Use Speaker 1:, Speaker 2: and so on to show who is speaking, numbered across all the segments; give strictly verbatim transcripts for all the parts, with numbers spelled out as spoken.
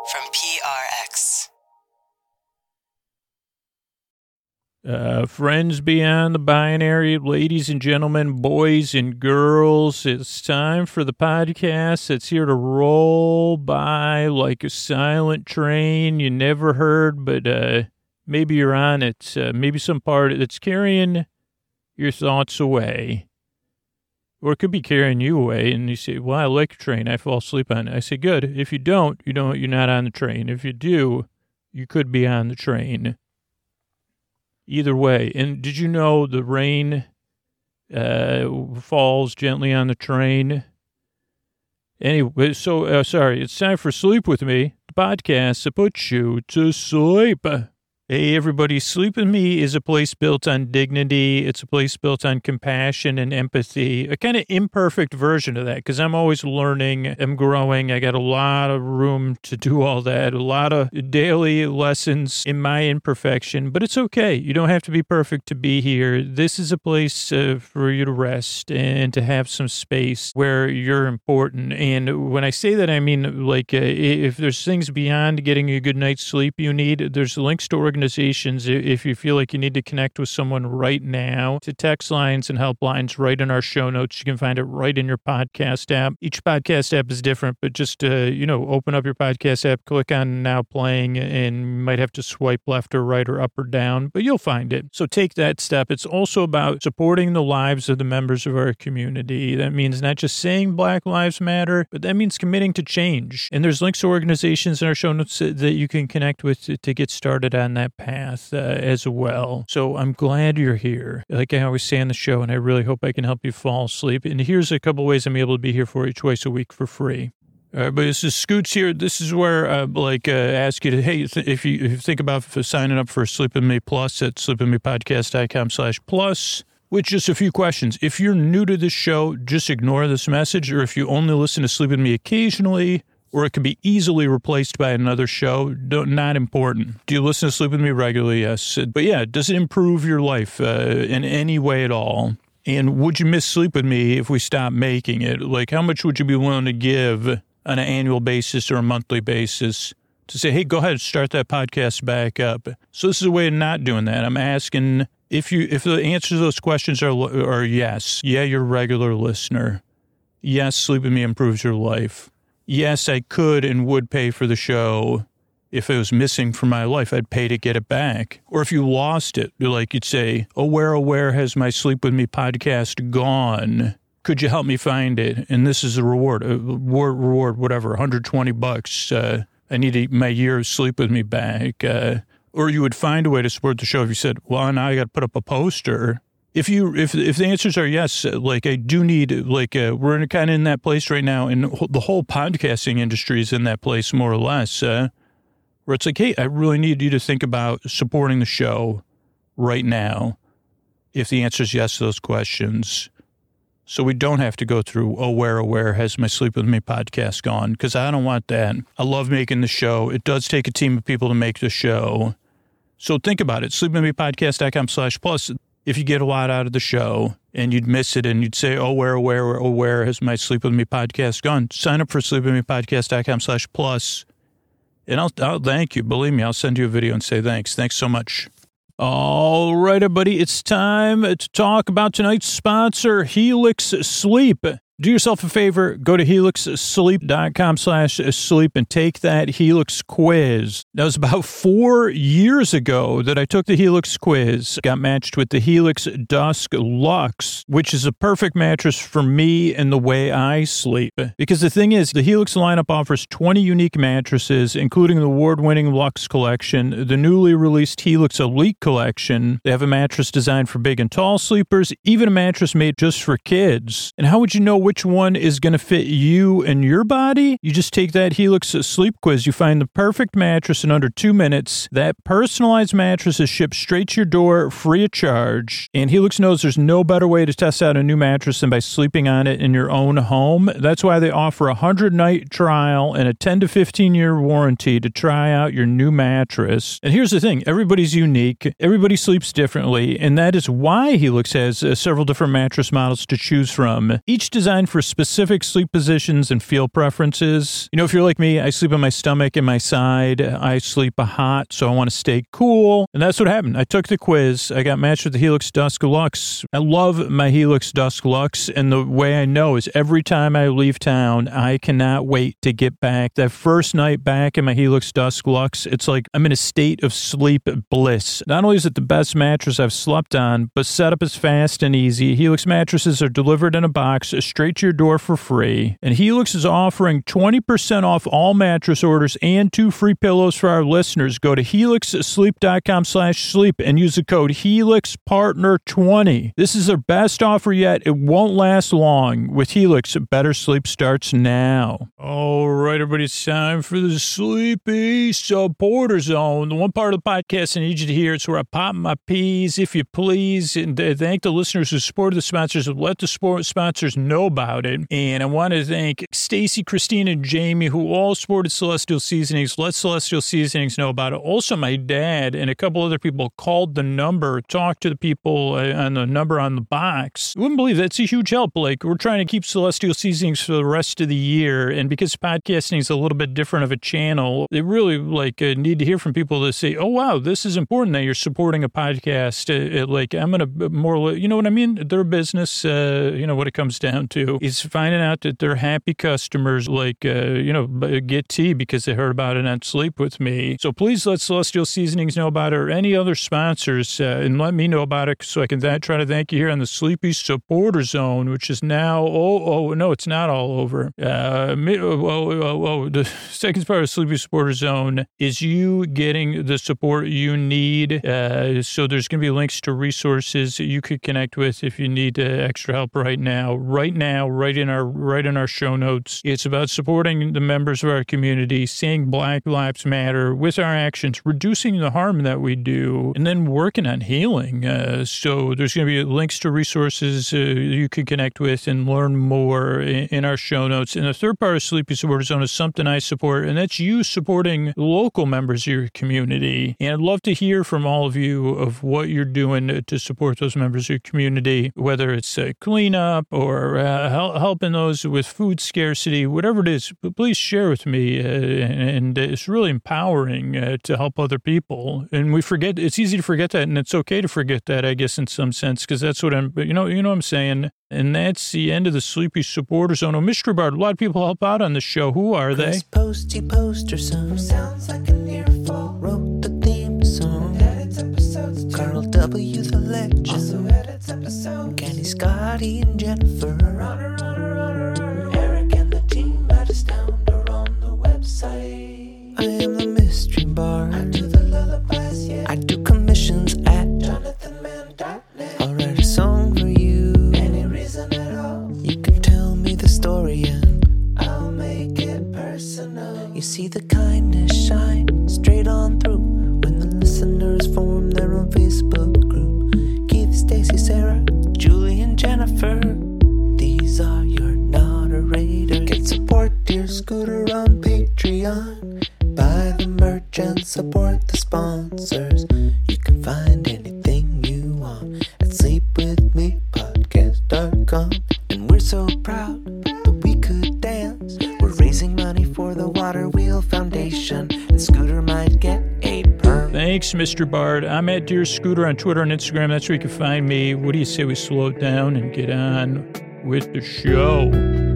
Speaker 1: from P R X.
Speaker 2: Uh, friends beyond the binary, ladies and gentlemen, boys and girls, it's time for the podcast that's here to roll by like a silent train you never heard, but uh, maybe you're on it. Uh, maybe some part that's carrying your thoughts away. Or it could be carrying you away, and you say, well, I like a train. I fall asleep on it. I say, good. If you don't, you don't, you're not on the train. If you do, you could be on the train. Either way. And did you know the rain uh, falls gently on the train? Anyway, so, uh, sorry, it's time for Sleep With Me, the podcast that puts you to sleep. Hey, everybody, Sleep With Me is a place built on dignity. It's a place built on compassion and empathy, a kind of imperfect version of that, because I'm always learning, I'm growing. I got a lot of room to do all that, a lot of daily lessons in my imperfection, but it's okay. You don't have to be perfect to be here. This is a place uh, for you to rest and to have some space where you're important. And when I say that, I mean, like, uh, if there's things beyond getting a good night's sleep you need, there's links to organizations. Organizations, if you feel like you need to connect with someone right now, to text lines and helplines right in our show notes. You can find it right in your podcast app. Each podcast app is different, but just, uh, you know, open up your podcast app, click on Now Playing, and you might have to swipe left or right or up or down, but you'll find it. So take that step. It's also about supporting the lives of the members of our community. That means not just saying Black Lives Matter, but that means committing to change. And there's links to organizations in our show notes that you can connect with to, to get started on that path uh, as well. So I'm glad you're here. Like I always say on the show, and I really hope I can help you fall asleep. And here's a couple ways I'm able to be here for you twice a week for free. All right, but this is Scoots here. This is where I uh, like uh, ask you to, hey, if you, if you think about signing up for Sleep With Me Plus at sleep with me podcast dot com slash plus, with just a few questions. If you're new to this show, just ignore this message, or if you only listen to Sleep With Me occasionally, or it could be easily replaced by another show. Don't, not important. Do you listen to Sleep With Me regularly? Yes. But yeah, does it improve your life uh, in any way at all? And would you miss Sleep With Me if we stopped making it? Like, how much would you be willing to give on an annual basis or a monthly basis to say, hey, go ahead, start that podcast back up? So this is a way of not doing that. I'm asking if you if the answers to those questions are, are yes. Yeah, you're a regular listener. Yes, Sleep With Me improves your life. Yes, I could and would pay for the show. If it was missing from my life, I'd pay to get it back. Or if you lost it, like you'd say, oh, where, oh, where has my Sleep With Me podcast gone? Could you help me find it? And this is a reward, a reward, reward whatever, one hundred twenty bucks. Uh, I need a, my year of Sleep With Me back. Uh, or you would find a way to support the show if you said, well, now I got to put up a poster. If you, if if the answers are yes, like I do need, like uh, we're in kind of in that place right now, and the whole podcasting industry is in that place more or less, uh, where it's like, hey, I really need you to think about supporting the show right now. If the answer is yes to those questions, so we don't have to go through, oh, where, oh, where has my Sleep With Me podcast gone? Because I don't want that. I love making the show. It does take a team of people to make the show. So think about it. sleep with me podcast dot com slash plus. If you get a lot out of the show and you'd miss it and you'd say, oh, where, where, oh, where has my Sleep With Me podcast gone? Sign up for sleep with me podcast dot com slash plus. And I'll, I'll thank you. Believe me, I'll send you a video and say thanks. Thanks so much. All right, everybody. It's time to talk about tonight's sponsor, Helix Sleep. Do yourself a favor, go to helix sleep dot com slash sleep and take that Helix quiz. That was about four years ago that I took the Helix quiz, got matched with the Helix Dusk Luxe, which is a perfect mattress for me and the way I sleep. Because the thing is, the Helix lineup offers twenty unique mattresses, including the award-winning Luxe collection, the newly released Helix Elite collection. They have a mattress designed for big and tall sleepers, even a mattress made just for kids. And how would you know which one is going to fit you and your body? You just take that Helix sleep quiz. You find the perfect mattress in under two minutes. That personalized mattress is shipped straight to your door, free of charge. And Helix knows there's no better way to test out a new mattress than by sleeping on it in your own home. That's why they offer a hundred-night trial and a ten to fifteen-year warranty to try out your new mattress. And here's the thing. Everybody's unique. Everybody sleeps differently. And that is why Helix has uh, several different mattress models to choose from. Each design designed for specific sleep positions and feel preferences. You know, if you're like me, I sleep on my stomach and my side. I sleep hot, so I want to stay cool. And that's what happened. I took the quiz. I got matched with the Helix Dusk Luxe. I love my Helix Dusk Luxe, and the way I know is every time I leave town, I cannot wait to get back. That first night back in my Helix Dusk Luxe, it's like I'm in a state of sleep bliss. Not only is it the best mattress I've slept on, but setup is fast and easy. Helix mattresses are delivered in a box straight to your door for free. And Helix is offering twenty percent off all mattress orders and two free pillows for our listeners. Go to helix sleep dot com slash sleep and use the code helix partner twenty. This is their best offer yet. It won't last long. With Helix, better sleep starts now. All right, everybody, it's time for the Sleepy Supporter Zone. The one part of the podcast I need you to hear. It's where I pop my peas, if you please, and thank the listeners who supported the sponsors, let the sport sponsors know about it. And I want to thank Stacy, Christina, and Jamie, who all supported Celestial Seasonings. Let Celestial Seasonings know about it. Also, my dad and a couple other people called the number, talked to the people on the number on the box. You wouldn't believe that's a huge help. Like, we're trying to keep Celestial Seasonings for the rest of the year. And because podcasting is a little bit different of a channel, they really like uh, need to hear from people to say, oh, wow, this is important that you're supporting a podcast. Uh, uh, like, I'm going to more, you know what I mean? Their business, uh, you know, what it comes down to is finding out that they're happy customers, like, uh, you know, get tea because they heard about it on Sleep With Me. So please let Celestial Seasonings know about it or any other sponsors uh, and let me know about it so I can th- try to thank you here on the Sleepy Supporter Zone, which is now, oh, oh, no, it's not all over. Uh, oh, oh, oh, oh, the second part of Sleepy Supporter Zone is you getting the support you need. Uh, so there's going to be links to resources that you could connect with if you need uh, extra help right now. Right now, right in our right in our show notes. It's about supporting the members of our community, saying Black Lives Matter with our actions, reducing the harm that we do, and then working on healing. Uh, so there's going to be links to resources uh, you can connect with and learn more in, in our show notes. And the third part of Sleepy Supporter Zone is something I support, and that's you supporting local members of your community. And I'd love to hear from all of you of what you're doing to support those members of your community, whether it's a cleanup or uh, hel- helping those with food scarcity, whatever it is. Please share with me, uh, and it's really empowering uh, to help other people. And we forget, it's easy to forget that, and it's okay to forget that, I guess, in some sense, because that's what I'm, you know, you know what I'm saying. And that's the end of the Sleepy Supporter Zone. Oh, Mystery Bard, a lot of people help out on this show. Who are they?
Speaker 3: Posty poster son sounds like an earful. Wrote the theme song. Edits episodes too. Carl W. the legend. Also edits episodes. Kenny, Scotty, and Jennifer. Runner, runner, runner. Eric and the team at Astound are on the website. I am the Mystery Bard. I do the lullabies, yeah. I do commissions at jonathan mann dot net. I'll write a song for you. Any reason at all. You can tell me the story and I'll make it personal. You see the kindness shine straight on through when the listeners form their own Facebook group. Keith, Stacy, Sarah, Julie, and Jennifer. These are your moderators. Get support dear Scooter on Patreon. Buy the merch and support the sponsors. You can find anything you want at sleep with me podcast dot com. And we're so proud that we could dance. We're raising money for the Water Wheel Foundation, and Scooter might get a perm.
Speaker 2: Thanks, Mister Bard. I'm at Dear Scooter on Twitter and Instagram. That's where you can find me. What do you say we slow it down and get on with the show?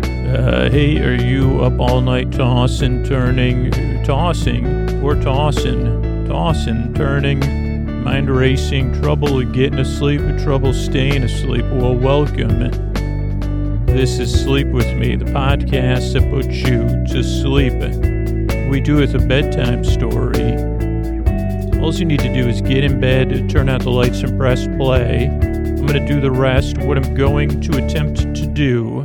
Speaker 2: Uh, hey, are you up all night tossing, turning, tossing, or tossing, tossing, turning, mind racing, trouble getting asleep, trouble staying asleep? Well, welcome. This is Sleep With Me, the podcast that puts you to sleep. We do it with a bedtime story. All you need to do is get in bed, turn out the lights, and press play. I'm going to do the rest. What I'm going to attempt to do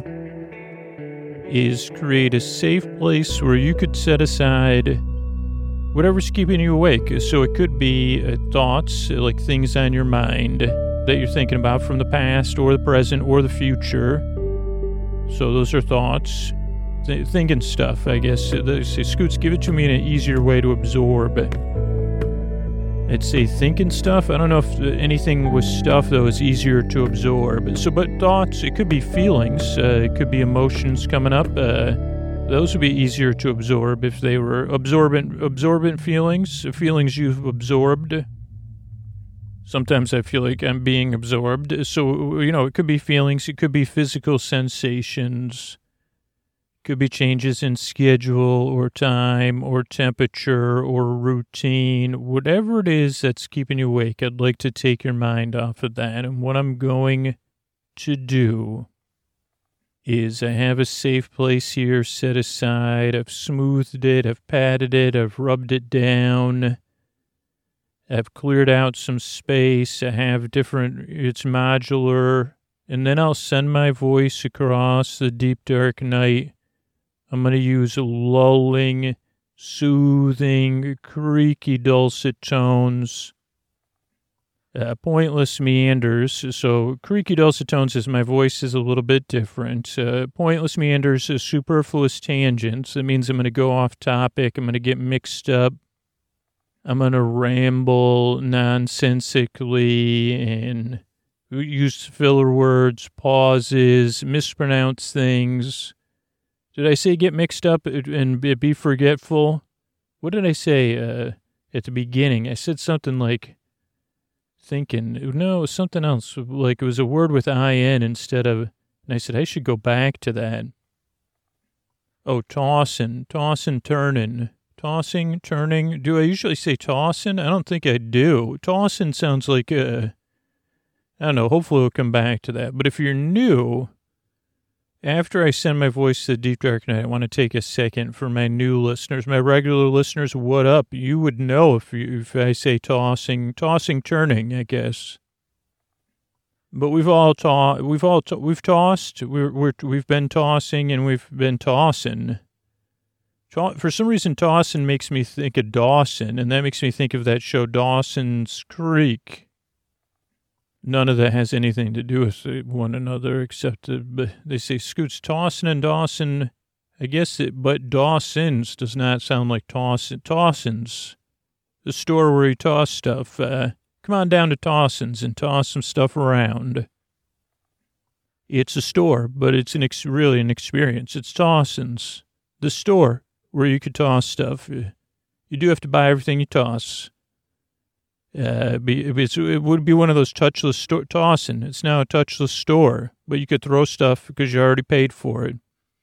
Speaker 2: is create a safe place where you could set aside whatever's keeping you awake. So it could be uh, thoughts, like things on your mind that you're thinking about from the past or the present or the future. So those are thoughts, th- thinking stuff, I guess. They say, Scoots, give it to me in an easier way to absorb. I'd say thinking stuff. I don't know if anything with stuff, though, is easier to absorb. So, but thoughts, it could be feelings. Uh, it could be emotions coming up. Uh, those would be easier to absorb if they were absorbent, absorbent feelings, feelings you've absorbed. Sometimes I feel like I'm being absorbed. So, you know, it could be feelings. It could be physical sensations. Could be changes in schedule or time or temperature or routine, whatever it is that's keeping you awake. I'd like to take your mind off of that. And what I'm going to do is I have a safe place here set aside. I've smoothed it. I've patted it. I've rubbed it down. I've cleared out some space. I have different, it's modular. And then I'll send my voice across the deep, dark night. I'm going to use lulling, soothing, creaky, dulcet tones, uh, pointless meanders. So creaky, dulcet tones is my voice is a little bit different. Uh, pointless meanders is superfluous tangents. That means I'm going to go off topic. I'm going to get mixed up. I'm going to ramble nonsensically and use filler words, pauses, mispronounce things. Did I say get mixed up and be forgetful? What did I say uh, at the beginning? I said something like thinking. No, it was something else. Like it was a word with I N instead of, and I said, I should go back to that. Oh, tossing, tossing, turning, tossing, turning. Do I usually say tossing? I don't think I do. Tossing sounds like, uh, I don't know, hopefully we'll come back to that. But if you're new, after I send my voice to the deep dark night, I want to take a second for my new listeners. My regular listeners, what up? You would know if you, if I say tossing, tossing, turning, I guess. But we've all to- we've all to- we've tossed, we're, we're we've been tossing, and we've been tossing. To- for some reason, tossing makes me think of Dawson, and that makes me think of that show Dawson's Creek. None of that has anything to do with one another, except uh, they say Scoots Tossin and Dawson. I guess it, but Dawson's does not sound like Tossin. Tawson's, the store where you toss stuff. Uh, come on down to Tawson's and toss some stuff around. It's a store, but it's an ex- really an experience. It's Tawson's, the store where you could toss stuff. You do have to buy everything you toss. Uh, be, it's, it would be one of those touchless store tossing. It's now a touchless store, but you could throw stuff because you already paid for it.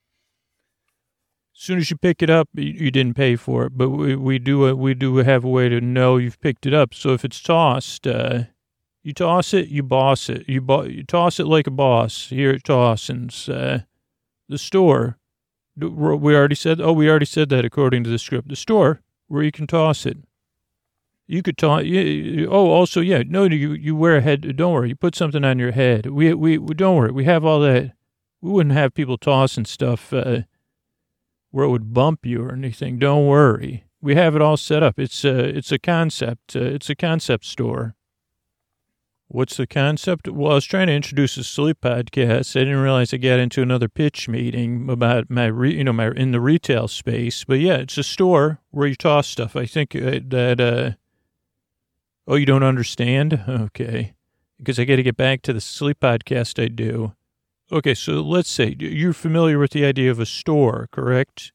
Speaker 2: As soon as you pick it up, you, you didn't pay for it, but we, we do a, we do have a way to know you've picked it up. So if it's tossed, uh, you toss it, you boss it. You, bo- you toss it like a boss here at Tawson's. Uh, the store, we already said, oh, we already said that according to the script. The store where you can toss it. You could talk. You, oh, also, yeah. No, you you wear a head. Don't worry. You put something on your head. We we, we don't worry. We have all that. We wouldn't have people tossing stuff uh, where it would bump you or anything. Don't worry. We have it all set up. It's a it's a concept. Uh, it's a concept store. What's the concept? Well, I was trying to introduce a sleep podcast. I didn't realize I got into another pitch meeting about my re, you know my in the retail space. But yeah, it's a store where you toss stuff. I think uh, that. Uh, Oh, you don't understand? Okay. Because I got to get back to the sleep podcast I do. Okay, so let's say you're familiar with the idea of a store, correct?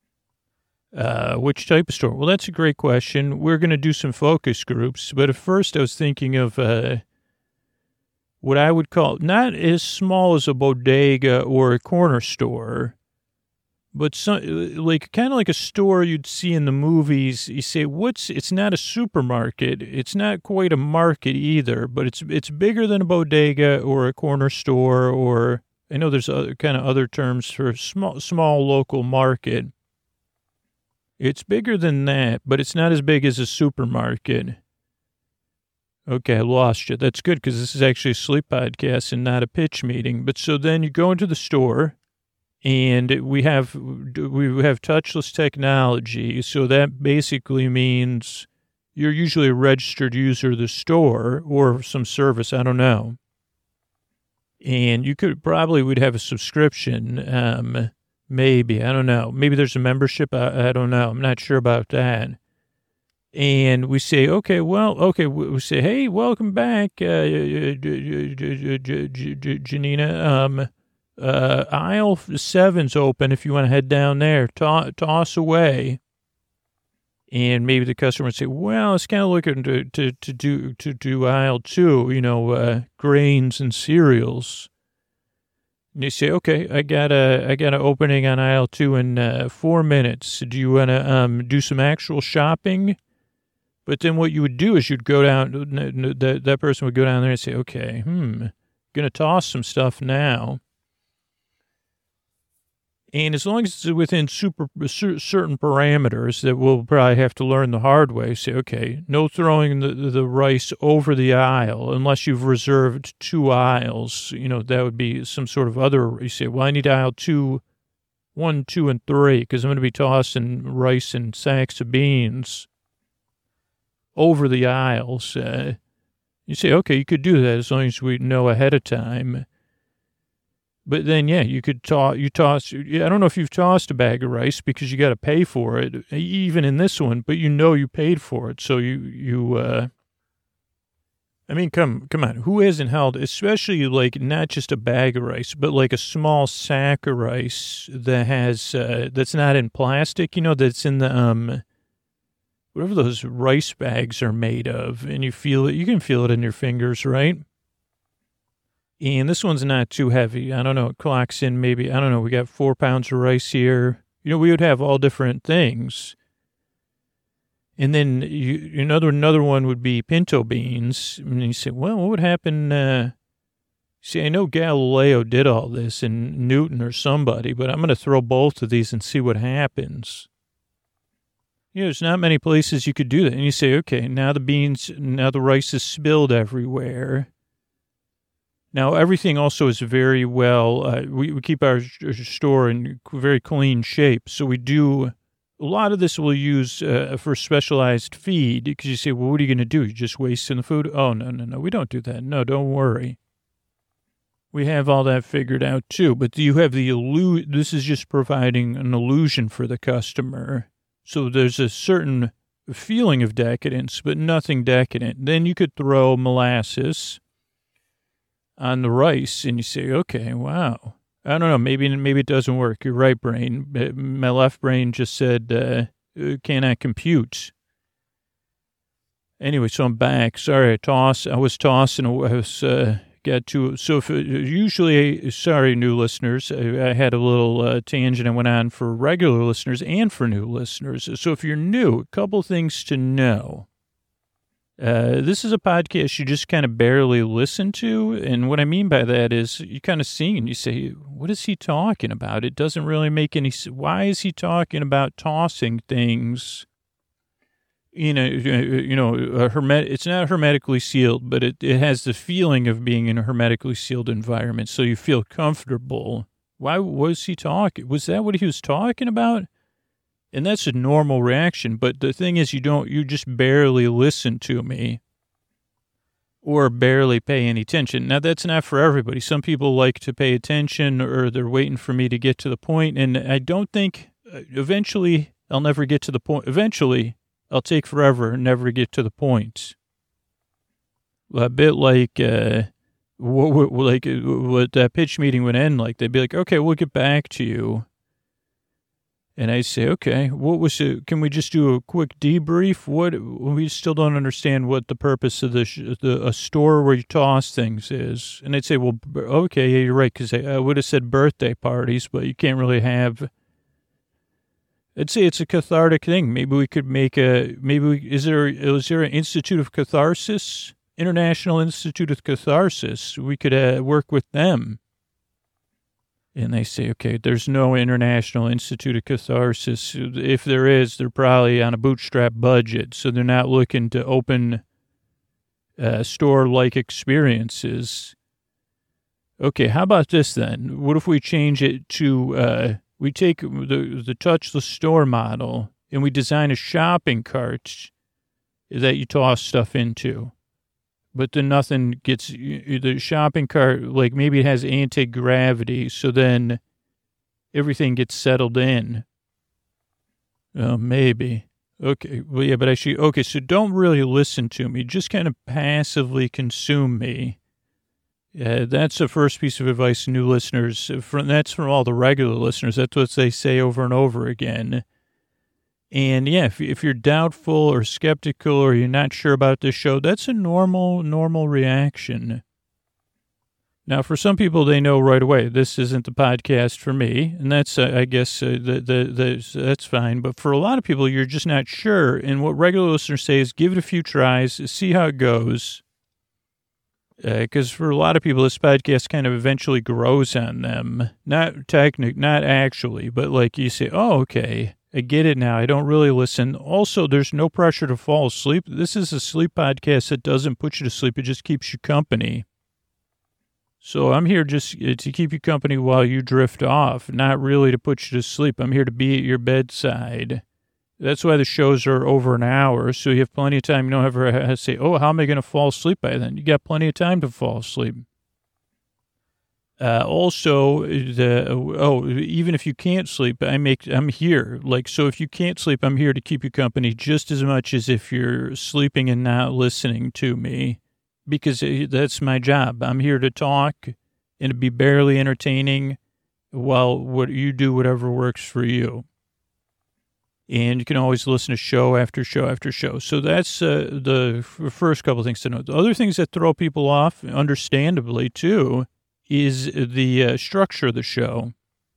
Speaker 2: Uh, which type of store? Well, that's a great question. We're going to do some focus groups, but at first I was thinking of uh, what I would call not as small as a bodega or a corner store, but some, like kind of like a store you'd see in the movies. You say, "What's?" It's not a supermarket. It's not quite a market either, but it's it's bigger than a bodega or a corner store. Or I know there's other kind of other terms for small small local market. It's bigger than that, but it's not as big as a supermarket. Okay, I lost you. That's good because this is actually a sleep podcast and not a pitch meeting. But so then you go into the store. And we have we have touchless technology, so that basically means you're usually a registered user of the store or some service, I don't know. And you could probably would have a subscription, um, maybe, I don't know. Maybe there's a membership, I, I don't know. I'm not sure about that. And we say, okay, well, okay, we say, hey, welcome back, uh, Janina. Um, uh, aisle seven's open if you want to head down there. Toss, toss away. And maybe the customer would say, well, it's kind of looking to, to, to do to do aisle two, you know, uh, grains and cereals. And you say, okay, I got a I got an opening on aisle two in uh, four minutes. Do you want to um, do some actual shopping? But then what you would do is you'd go down, that, that person would go down there and say, okay, hmm, going to toss some stuff now. And as long as it's within super certain parameters that we'll probably have to learn the hard way, say, okay, no throwing the, the rice over the aisle unless you've reserved two aisles. You know, that would be some sort of other, you say, well, I need aisle two, one, two, and three, because I'm going to be tossing rice and sacks of beans over the aisles. Uh, you say, okay, you could do that as long as we know ahead of time. But then, yeah, you could toss, you toss, I don't know if you've tossed a bag of rice because you got to pay for it, even in this one, but you know you paid for it. So you, you, uh, I mean, come, come on, who hasn't held, especially like not just a bag of rice, but like a small sack of rice that has, uh, that's not in plastic, you know, that's in the, um, whatever those rice bags are made of, and you feel it, you can feel it in your fingers, right? And this one's not too heavy. I don't know, it clocks in maybe, I don't know, we got four pounds of rice here. You know, we would have all different things. And then you, another another one would be pinto beans. And you say, well, what would happen? Uh, see, I know Galileo did all this, and Newton or somebody, but I'm going to throw both of these and see what happens. You know, there's not many places you could do that. And you say, okay, now the beans, now the rice is spilled everywhere. Now, everything also is very well, uh, we, we keep our store in very clean shape. So we do, a lot of this we'll use uh, for specialized feed, because you say, well, what are you going to do? You just wasting the food? Oh, no, no, no, we don't do that. No, don't worry. We have all that figured out too. But you have the illusion, this is just providing an illusion for the customer. So there's a certain feeling of decadence, but nothing decadent. Then you could throw molasses on the rice, and you say, okay, wow. I don't know, maybe maybe it doesn't work. Your right brain, my left brain just said, uh, cannot compute. Anyway, so I'm back. Sorry, I toss. I was tossing. I was uh, got to. So if, usually, sorry, new listeners, I, I had a little uh, tangent I went on for regular listeners and for new listeners. So if you're new, a couple things to know. Uh, this is a podcast you just kind of barely listen to. And what I mean by that is you kind of sing and you say, what is he talking about? It doesn't really make any sense. Why is he talking about tossing things? You know, you know, a hermet, it's not hermetically sealed, but it, it has the feeling of being in a hermetically sealed environment. So you feel comfortable. Why was he talking? Was that what he was talking about? And that's a normal reaction. But the thing is, you don't, you just barely listen to me or barely pay any attention. Now, that's not for everybody. Some people like to pay attention, or they're waiting for me to get to the point. And I don't think eventually I'll never get to the point. Eventually I'll take forever and never get to the point. A bit like, uh, what, like what that pitch meeting would end like. They'd be like, okay, we'll get back to you. And I say, okay, what was it? Can we just do a quick debrief? What, we still don't understand what the purpose of the, the a store where you toss things is. And they'd say, well, okay, yeah, you're right, because I, I would have said birthday parties, but you can't really have. I'd say it's a cathartic thing. Maybe we could make a, maybe we, is there, is there an Institute of Catharsis? International Institute of Catharsis. We could uh, work with them. And they say, okay, there's no International Institute of Catharsis. If there is, they're probably on a bootstrap budget, so they're not looking to open uh, store-like experiences. Okay, how about this then? What if we change it to, uh, we take the, the touchless store model and we design a shopping cart that you toss stuff into? But then nothing gets, the shopping cart, like maybe it has anti-gravity, so then everything gets settled in. Uh, maybe. Okay, well, yeah, but actually, okay, so don't really listen to me. Just kind of passively consume me. Uh, that's the first piece of advice to new listeners. From, that's from all the regular listeners. That's what they say over and over again. And yeah, if, if you're doubtful or skeptical or you're not sure about this show, that's a normal, normal reaction. Now, for some people, they know right away, this isn't the podcast for me. And that's, uh, I guess, uh, the, the, the, that's fine. But for a lot of people, you're just not sure. And what regular listeners say is give it a few tries, see how it goes. Because uh, for a lot of people, this podcast kind of eventually grows on them. Not technic, not actually, but like you say, oh, okay, I get it now. I don't really listen. Also, there's no pressure to fall asleep. This is a sleep podcast that doesn't put you to sleep. It just keeps you company. So I'm here just to keep you company while you drift off, not really to put you to sleep. I'm here to be at your bedside. That's why the shows are over an hour, so you have plenty of time. You don't ever have to say, oh, how am I going to fall asleep by then? You got plenty of time to fall asleep. Uh, also, the, oh, even if you can't sleep, I make, I'm here. Like, so if you can't sleep, I'm here to keep you company just as much as if you're sleeping and not listening to me, because that's my job. I'm here to talk and to be barely entertaining while what you do whatever works for you. And you can always listen to show after show after show. So that's uh, the f- first couple things to know. The other things that throw people off, understandably, too, is the uh, structure of the show.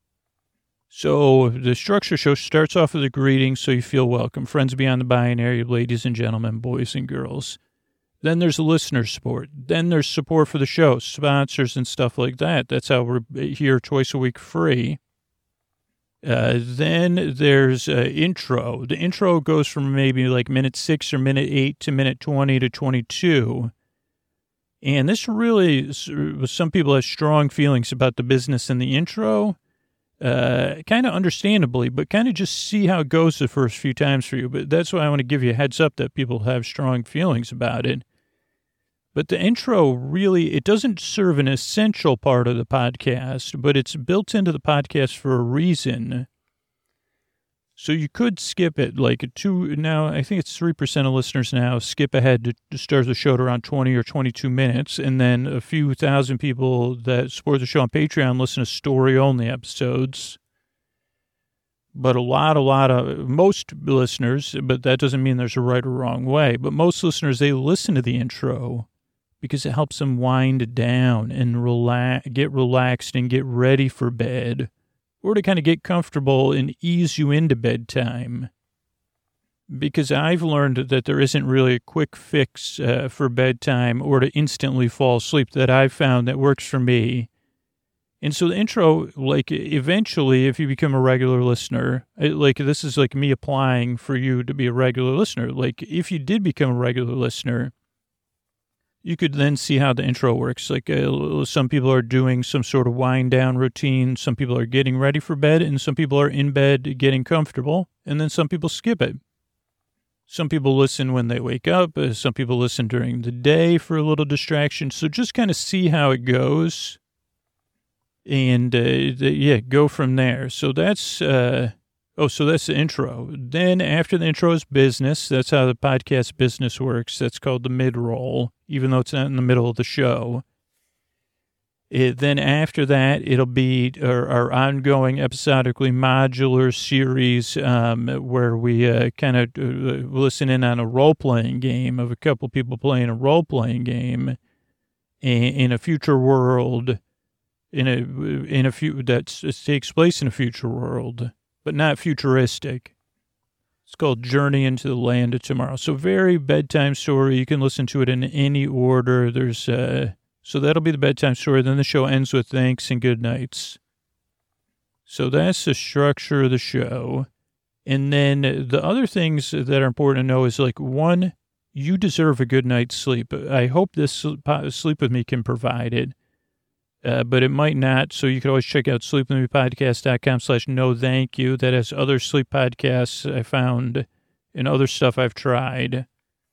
Speaker 2: So the structure show starts off with a greeting, so you feel welcome. Friends beyond the binary, ladies and gentlemen, boys and girls. Then there's listener support. Then there's support for the show, sponsors and stuff like that. That's how we're here twice a week free. Uh, then there's uh, intro. The intro goes from maybe like minute six or minute eight to minute twenty to twenty-two. And this really, some people have strong feelings about the business in the intro, uh, kind of understandably, but kind of just see how it goes the first few times for you. But that's why I want to give you a heads up that people have strong feelings about it. But the intro really, it doesn't serve an essential part of the podcast, but it's built into the podcast for a reason. So you could skip it, like two, now I think it's three percent of listeners now skip ahead to, to start the show at around twenty or twenty-two minutes. And then a few thousand people that support the show on Patreon listen to story-only episodes. But a lot, a lot of, most listeners, but that doesn't mean there's a right or wrong way, but most listeners, they listen to the intro because it helps them wind down and relax, get relaxed and get ready for bed, or to kind of get comfortable and ease you into bedtime. Because I've learned that there isn't really a quick fix uh, for bedtime or to instantly fall asleep that I've found that works for me. And so the intro, like, eventually, if you become a regular listener, it, like, this is like me applying for you to be a regular listener. Like, if you did become a regular listener, you could then see how the intro works. Like, uh, some people are doing some sort of wind down routine. Some people are getting ready for bed, and some people are in bed getting comfortable, and then some people skip it. Some people listen when they wake up. Uh, some people listen during the day for a little distraction. So just kind of see how it goes. And, uh, the, yeah, go from there. So that's, uh, oh, so that's the intro. Then after the intro is business. That's how the podcast business works. That's called the mid-roll, even though it's not in the middle of the show. It, then after that, it'll be our, our ongoing episodically modular series um, where we uh, kind of uh, listen in on a role-playing game of a couple people playing a role-playing game in, in a future world. In a in a few that takes place in a future world, but not futuristic. It's called Journey into the Land of Tomorrow. So very bedtime story. You can listen to it in any order. There's uh, so that'll be the bedtime story. Then the show ends with thanks and good nights. So that's the structure of the show. And then the other things that are important to know is, like, one, you deserve a good night's sleep. I hope this Sleep With Me can provide it. Uh, but it might not, so you can always check out sleep with me podcast dot com slash no thank you. That has other sleep podcasts I found and other stuff I've tried.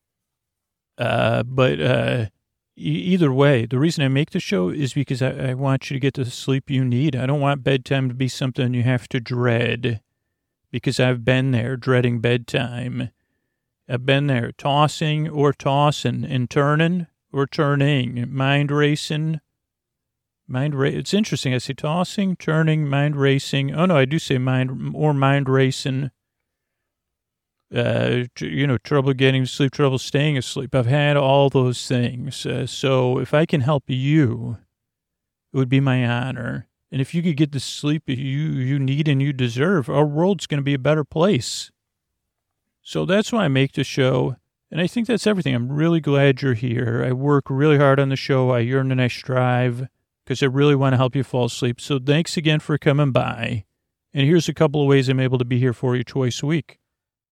Speaker 2: Uh, but uh, e- either way, the reason I make the show is because I, I want you to get the sleep you need. I don't want bedtime to be something you have to dread, because I've been there dreading bedtime. I've been there, tossing or tossing and turning or turning, mind racing, mind ra- It's interesting. I say tossing, turning, mind racing. Oh, no, I do say mind or mind racing. Uh, you know, trouble getting to sleep, trouble staying asleep. I've had all those things. Uh, so if I can help you, it would be my honor. And if you could get the sleep you, you need and you deserve, our world's going to be a better place. So that's why I make the show. And I think that's everything. I'm really glad you're here. I work really hard on the show. I yearn and I strive because I really want to help you fall asleep. So thanks again for coming by. And here's a couple of ways I'm able to be here for you twice a week.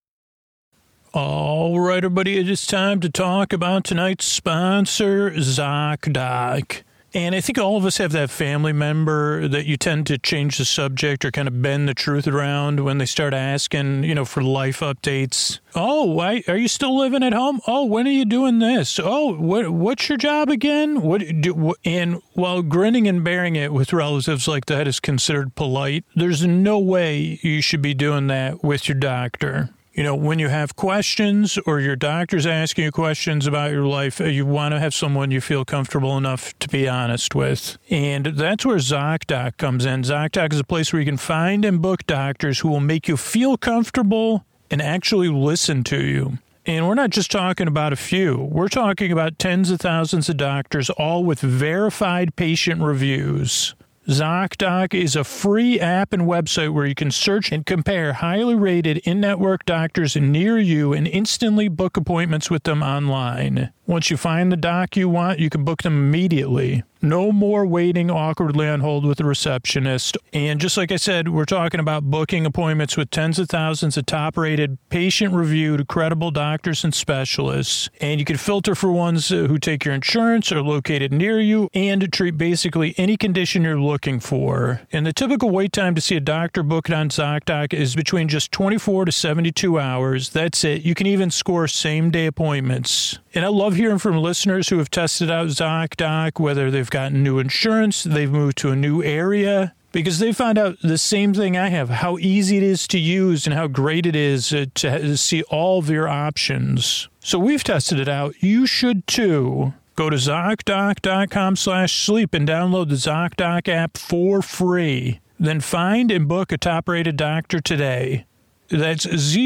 Speaker 2: All right, everybody, it is time to talk about tonight's sponsor, ZocDoc. And I think all of us have that family member that you tend to change the subject or kind of bend the truth around when they start asking, you know, for life updates. Oh, why are you still living at home? Oh, when are you doing this? Oh, what what's your job again? What do, and while grinning and bearing it with relatives like that is considered polite, there's no way you should be doing that with your doctor. You know, when you have questions or your doctor's asking you questions about your life, you want to have someone you feel comfortable enough to be honest with. And that's where ZocDoc comes in. ZocDoc is a place where you can find and book doctors who will make you feel comfortable and actually listen to you. And we're not just talking about a few. We're talking about tens of thousands of doctors, all with verified patient reviews. ZocDoc is a free app and website where you can search and compare highly rated in-network doctors near you and instantly book appointments with them online. Once you find the doc you want, you can book them immediately. No more waiting awkwardly on hold with a receptionist. And just like I said, we're talking about booking appointments with tens of thousands of top-rated, patient-reviewed, credible doctors and specialists. And you can filter for ones who take your insurance, are located near you, and treat basically any condition you're looking for. And the typical wait time to see a doctor booked on ZocDoc is between just twenty-four to seventy-two hours. That's it. You can even score same-day appointments. And I love hearing from listeners who have tested out ZocDoc, whether they've gotten new insurance, they've moved to a new area, because they found out the same thing I have, how easy it is to use and how great it is uh, to see all of your options. So we've tested it out. You should too. Go to ZocDoc.com slash sleep and download the ZocDoc app for free. Then find and book a top-rated doctor today. That's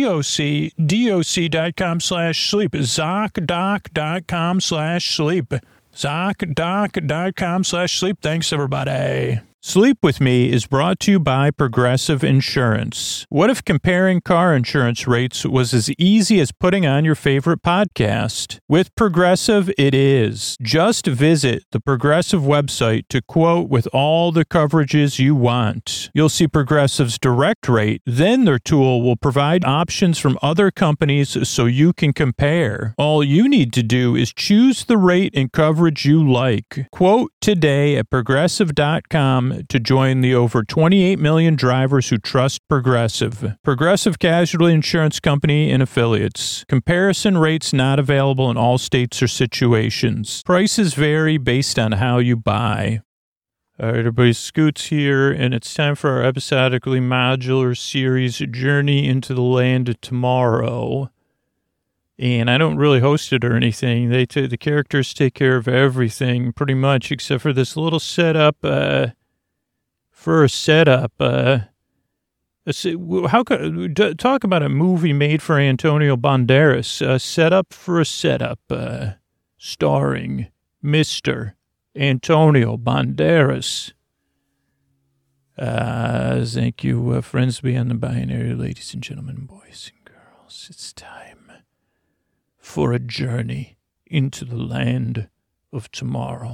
Speaker 2: ZocDoc.com slash sleep. ZocDoc.com slash sleep. ZocDoc.com slash sleep. Thanks, everybody. Sleep With Me is brought to you by Progressive Insurance. What if comparing car insurance rates was as easy as putting on your favorite podcast? With Progressive, it is. Just visit the Progressive website to quote with all the coverages you want. You'll see Progressive's direct rate. Then their tool will provide options from other companies so you can compare. All you need to do is choose the rate and coverage you like. Quote today at progressive dot com to join the over twenty-eight million drivers who trust Progressive. Progressive Casualty Insurance Company and Affiliates. Comparison rates not available in all states or situations. Prices vary based on how you buy. All right, everybody, Scoots here, and it's time for our episodically modular series, Journey into the Land of Tomorrow. And I don't really host it or anything. They t- the characters take care of everything, pretty much, except for this little setup, uh, for a setup, uh, how could, talk about a movie made for Antonio Banderas, a setup for a setup, uh, starring Mister Antonio Banderas. Uh, thank you, uh, friends beyond the binary, ladies and gentlemen, boys and girls. It's time for a journey into the land of tomorrow.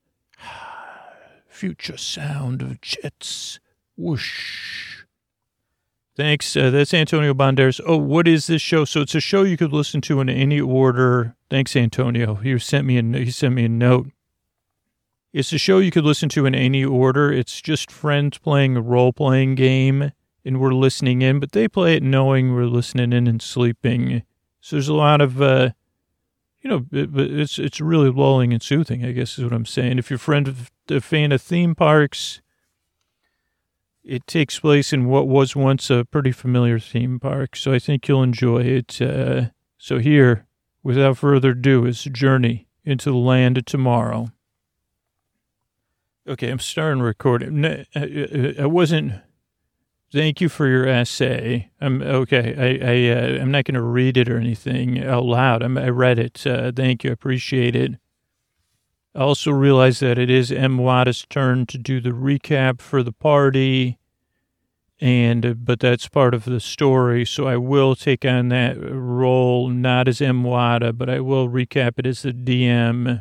Speaker 2: Future sound of jets. Whoosh. Thanks. Uh, that's Antonio Banderas. Oh, what is this show? So it's a show you could listen to in any order. Thanks, Antonio. He sent me a, he sent me a note. It's a show you could listen to in any order. It's just friends playing a role-playing game, and we're listening in, but they play it knowing we're listening in and sleeping. So there's a lot of... Uh, You know, it's it's really lulling and soothing, I guess is what I'm saying. If you're a friend of, a fan of theme parks, it takes place in what was once a pretty familiar theme park. So I think you'll enjoy it. Uh, So here, without further ado, is Journey into the Land of Tomorrow. Okay, I'm starting recording. I wasn't... Thank you for your essay. I'm okay. I, I, uh, I'm not going to read it or anything out loud. I'm, I read it. Uh, thank you. I appreciate it. I also realize that it is M. Wada's turn to do the recap for the party, and uh, but that's part of the story, so I will take on that role, not as M. Wada, but I will recap it as the D M.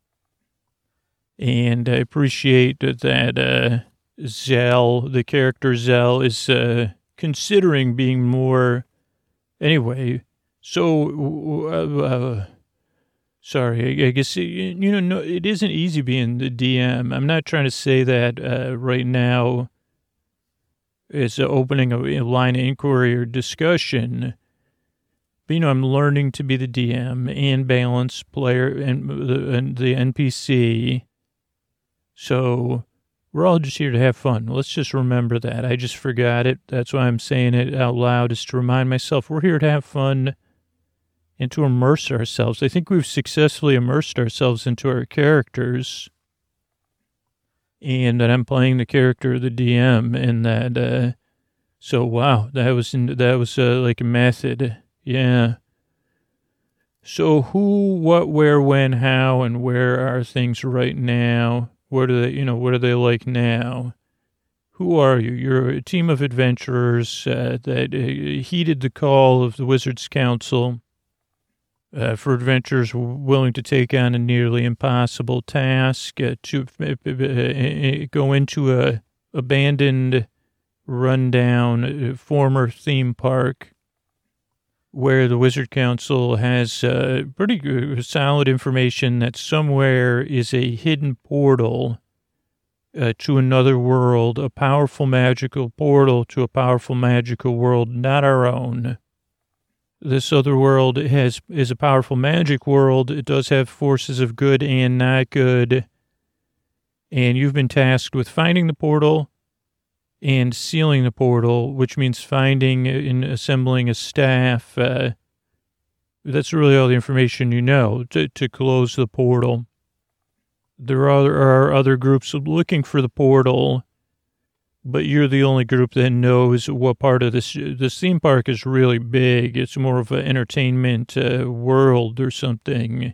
Speaker 2: And I appreciate that uh, Zell, the character Zell, is uh, considering being more... Anyway, so... Uh, uh, sorry, I, I guess, you know, no, it isn't easy being the D M. I'm not trying to say that uh, right now is uh, opening a, a line of inquiry or discussion. But, you know, I'm learning to be the D M and balance player and the, and the N P C. So we're all just here to have fun. Let's just remember that. I just forgot it. That's why I'm saying it out loud, is to remind myself we're here to have fun and to immerse ourselves. I think we've successfully immersed ourselves into our characters, and that I'm playing the character of the D M, and that, uh, so wow, that was, in, that was uh, like a method. Yeah. So who, what, where, when, how, and where are things right now? What are they, you know, what are they like now? Who are you? You're a team of adventurers uh, that uh, heeded the call of the Wizards Council uh, for adventurers willing to take on a nearly impossible task uh, to uh, uh, go into a abandoned, rundown uh, former theme park where the Wizard Council has uh, pretty good, solid information that somewhere is a hidden portal uh, to another world, a powerful magical portal to a powerful magical world, not our own. This other world has is a powerful magic world. It does have forces of good and not good. And you've been tasked with finding the portal and sealing the portal, which means finding and assembling a staff. Uh, that's really all the information you know to, to close the portal. There are, are other groups looking for the portal, but you're the only group that knows what part of this. This theme park is really big. It's more of an entertainment uh, world or something.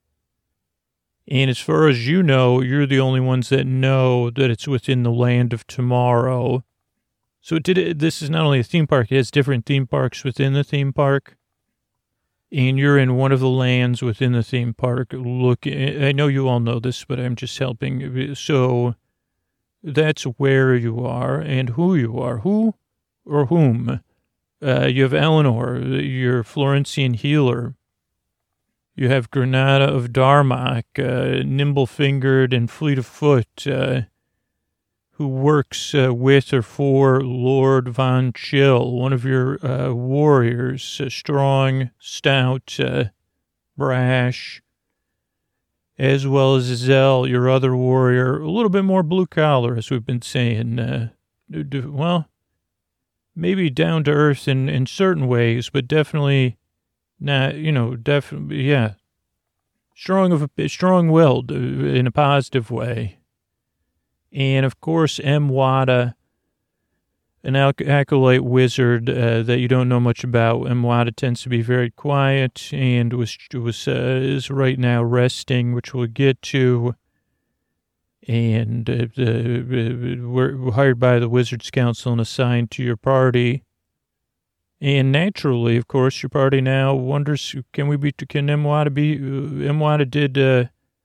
Speaker 2: And as far as you know, you're the only ones that know that it's within the land of tomorrow. So it did, this is not only a theme park, it has different theme parks within the theme park. And you're in one of the lands within the theme park. Look, I know you all know this, but I'm just helping. So that's where you are and who you are. Who or whom? Uh, you have Eleanor, your Florentian healer. You have Granada of Darmok, uh, nimble-fingered and fleet of foot, uh, who works uh, with or for Lord Von Chill, one of your uh, warriors, uh, strong, stout, uh, brash, as well as Zell, your other warrior, a little bit more blue-collar, as we've been saying. Uh, well, maybe down to earth in, in certain ways, but definitely... Nah, you know, definitely, yeah. Strong of a, strong-willed in a positive way. And, of course, M. Wada, an acolyte wizard uh, that you don't know much about. M. Wada tends to be very quiet and was, was uh, is right now resting, which we'll get to. And uh, the, uh, we're hired by the Wizards Council and assigned to your party. And naturally, of course, your party now wonders, can we be, can M. Wada be, uh, M. Wada did uh,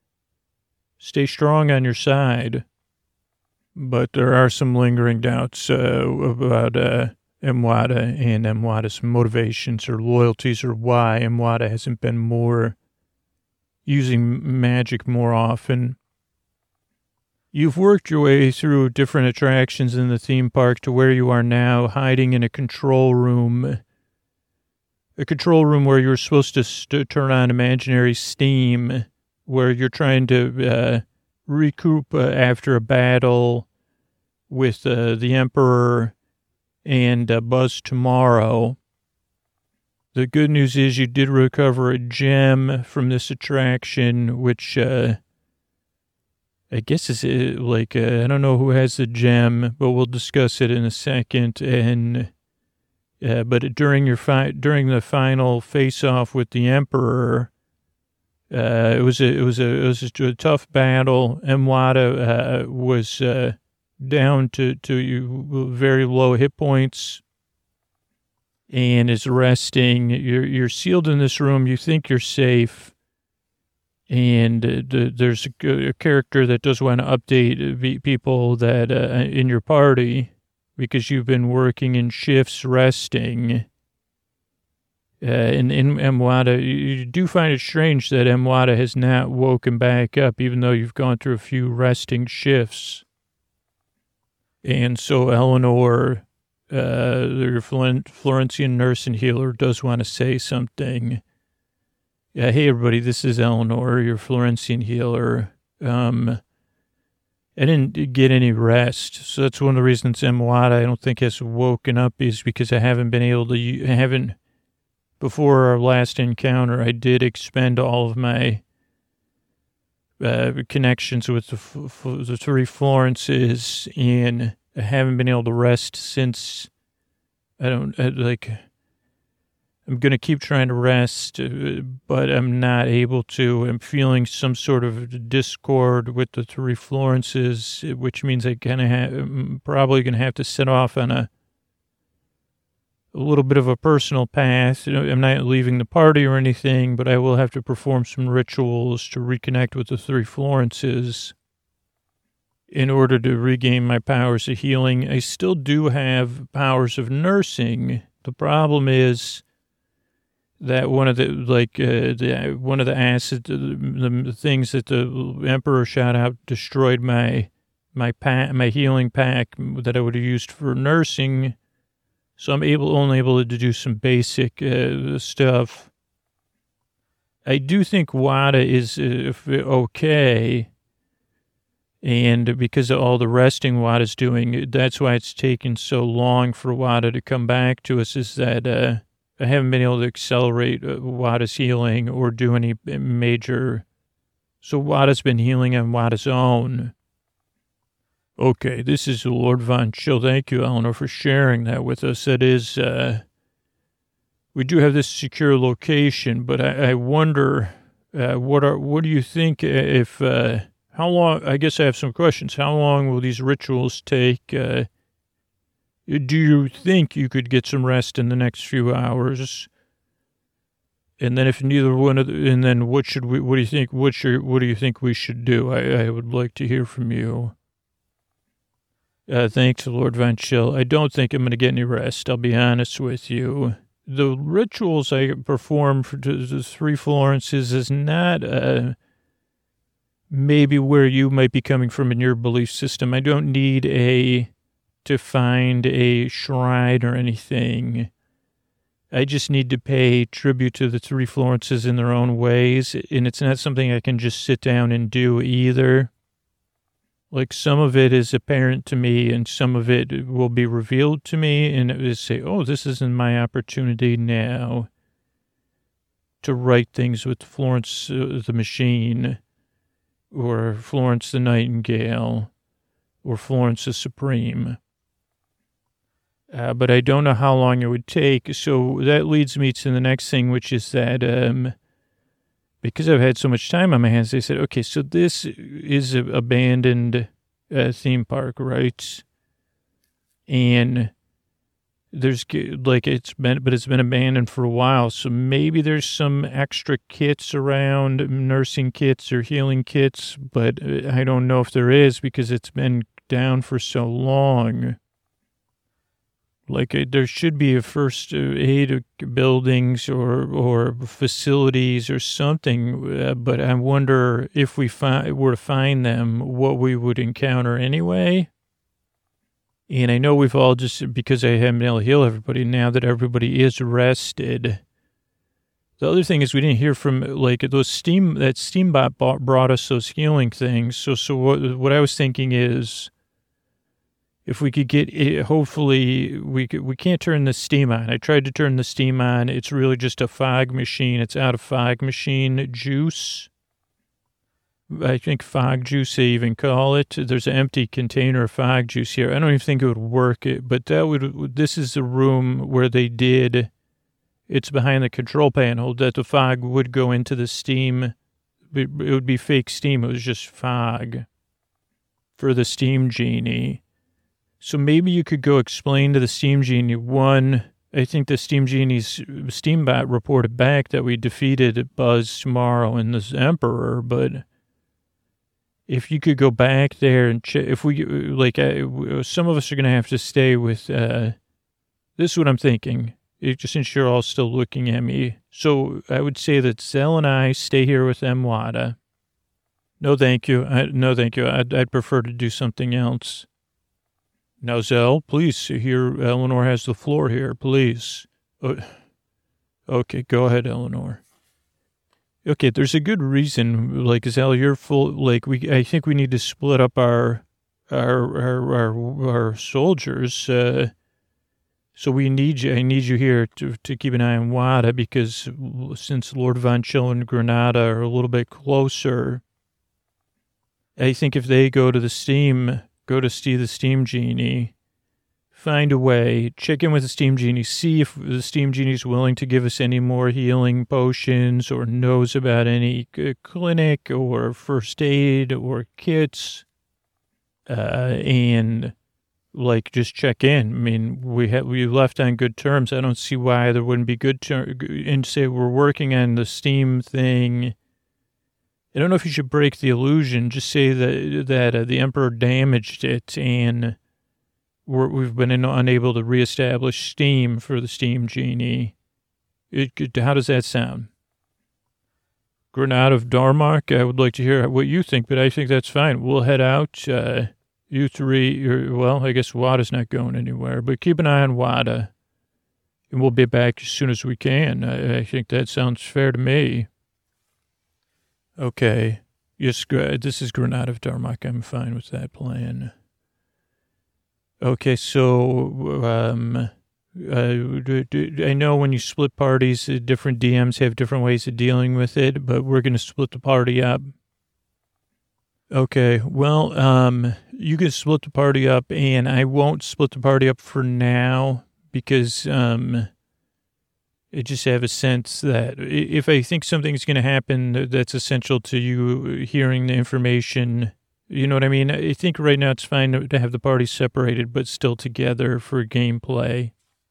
Speaker 2: stay strong on your side. But there are some lingering doubts uh, about uh, M. Wada and M. Wada's motivations or loyalties, or why M. Wada hasn't been more using magic more often. You've worked your way through different attractions in the theme park to where you are now, hiding in a control room. A control room where you're supposed to st- turn on imaginary steam, where you're trying to uh, recoup uh, after a battle with uh, the Emperor and uh, Buzz Tomorrow. The good news is you did recover a gem from this attraction, which uh, I guess is uh, like, uh, I don't know who has the gem, but we'll discuss it in a second. And uh, but during your fi- during the final face-off with the Emperor, uh, it was a it was a it was a tough battle. Mwada uh, was uh, down to to very low hit points and is resting. You're you're sealed in this room. You think you're safe, and uh, the, there's a, a character that does want to update people that uh, in your party because you've been working in shifts resting. Uh, in in Mwada, you do find it strange that Mwada has not woken back up, even though you've gone through a few resting shifts. And so Eleanor, uh, your Florentian nurse and healer, does want to say something. Yeah, hey everybody, this is Eleanor, your Florentian healer. Um, I didn't get any rest, so that's one of the reasons Mwada I don't think has woken up is because I haven't been able to. I haven't. Before our last encounter, I did expend all of my uh, connections with the, f- f- the three Florences, and I haven't been able to rest since. I don't, I, like, I'm going to keep trying to rest, uh, but I'm not able to. I'm feeling some sort of discord with the three Florences, which means I kind of have, I'm probably going to have to set off on a a little bit of a personal path. You know, I'm not leaving the party or anything, but I will have to perform some rituals to reconnect with the three Florences in order to regain my powers of healing. I still do have powers of nursing. The problem is that one of the, like, uh, the, one of the acid, the, the things that the Emperor shot out destroyed my, my pack, my healing pack that I would have used for nursing. So I'm able, only able to do some basic uh, stuff. I do think Wada is uh, okay. And because of all the resting Wada's doing, that's why it's taken so long for Wada to come back to us, is that uh, I haven't been able to accelerate uh, Wada's healing or do any major. So Wada's been healing on Wada's own. Okay, this is Lord Von Chill. Thank you, Eleanor, for sharing that with us. That is, uh, we do have this secure location, but I, I wonder, uh, what are, what do you think if, uh, how long, I guess I have some questions. How long will these rituals take? Uh, do you think you could get some rest in the next few hours? And then if neither one of the, and then what should we, what do you think, what should, what do you think we should do? I, I would like to hear from you. Uh, thanks, Lord Von Chill. I don't think I'm going to get any rest. I'll be honest with you. The rituals I perform for the three Florences is not uh, maybe where you might be coming from in your belief system. I don't need a to find a shrine or anything. I just need to pay tribute to the three Florences in their own ways, and it's not something I can just sit down and do either. Like, some of it is apparent to me, and some of it will be revealed to me, and it will say, oh, this isn't my opportunity now to write things with Florence uh, the Machine, or Florence the Nightingale, or Florence the Supreme. Uh, but I don't know how long it would take, so that leads me to the next thing, which is that... Um, Because I've had so much time on my hands, they said, okay, so this is an abandoned uh, theme park, right? And there's, like, it's been, but it's been abandoned for a while, so maybe there's some extra kits around, nursing kits or healing kits, but I don't know if there is because it's been down for so long. Like, uh, there should be a first aid buildings or or facilities or something, uh, but I wonder if we fi- were to find them, what we would encounter anyway. And I know we've all just, because I haven't been able to heal everybody, now that everybody is rested. The other thing is we didn't hear from, like, those steam, that Steambot bought, brought us those healing things. So, so what, what I was thinking is, if we could get it, hopefully we could, we can't turn the steam on. I tried to turn the steam on. It's really just a fog machine. It's out of fog machine juice. I think fog juice, they even call it. There's an empty container of fog juice here. I don't even think it would work, but that would, this is the room where they did, it's behind the control panel, that the fog would go into the steam. It would be fake steam. It was just fog for the Steam Genie. So maybe you could go explain to the Steam Genie, one, I think the Steam Genie's Steambot reported back that we defeated Buzz tomorrow and this Emperor, but if you could go back there and check, if we, like, uh, some of us are going to have to stay with, uh, this is what I'm thinking, it, just since you're all still looking at me. So I would say that Zell and I stay here with Emwada. No, thank you. I, no, thank you. I'd, I'd prefer to do something else. Now, Zell, please, here, Eleanor has the floor here, please. Uh, okay, go ahead, Eleanor. Okay, there's a good reason, like, Zell, you're full, like, we, I think we need to split up our, our, our, our, our soldiers, uh, so we need you, I need you here to, to keep an eye on Wada, because since Lord Von Chill and Granada are a little bit closer, I think if they go to the Steam, go to see the Steam Genie, find a way, check in with the Steam Genie, see if the Steam Genie is willing to give us any more healing potions or knows about any clinic or first aid or kits, uh, and, like, just check in. I mean, we have, we left on good terms. I don't see why there wouldn't be good terms, and say we're working on the Steam thing. I don't know if you should break the illusion. Just say that that uh, the Emperor damaged it, and we're, we've been in, unable to reestablish Steam for the Steam Genie. It, how does that sound? Granada of Darmok, I would like to hear what you think, but I think that's fine. We'll head out. Uh, you three, or, well, I guess Wada's not going anywhere, but keep an eye on Wada, and we'll be back as soon as we can. I, I think that sounds fair to me. Okay. Yes, this is Granada of Darmok. I'm fine with that plan. Okay, so um, uh, I know when you split parties, different D Ms have different ways of dealing with it, but we're going to split the party up. Okay, well, um, you can split the party up, and I won't split the party up for now because um, I just have a sense that if I think something's going to happen that's essential to you hearing the information, you know what I mean? I think right now it's fine to have the party separated, but still together for gameplay.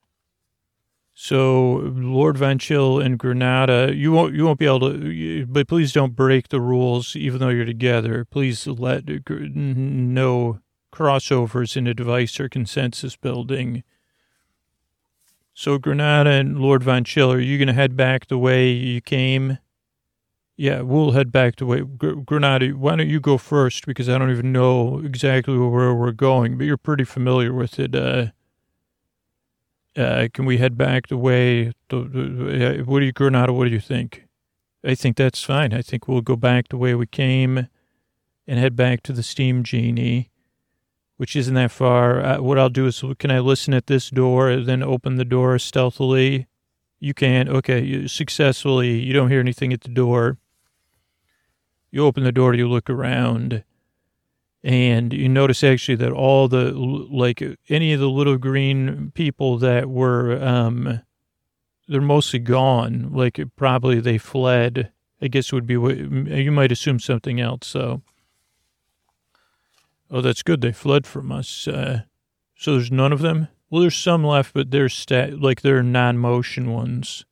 Speaker 2: So Lord Von Chill and Granada, you won't you won't be able to, but please don't break the rules even though you're together. Please let no crossovers in a device or consensus building. So Granada and Lord Von Chill, are you going to head back the way you came? Yeah, we'll head back the way. Granada, why don't you go first? Because I don't even know exactly where we're going, but you're pretty familiar with it. Uh, uh, can we head back the way? The, the, what do you, Granada, what do you think? I think that's fine. I think we'll go back the way we came and head back to the Steam Genie, which isn't that far. Uh, what I'll do is, can I listen at this door and then open the door stealthily? You can. Okay, you, successfully. You don't hear anything at the door. You open the door, you look around, and you notice actually that all the, like, any of the little green people that were, um, they're mostly gone. Like, probably they fled, I guess would be what, you might assume something else, so. Oh, that's good. They fled from us. Uh, so there's none of them? Well, there's some left, but they're stat like they're non-motion ones.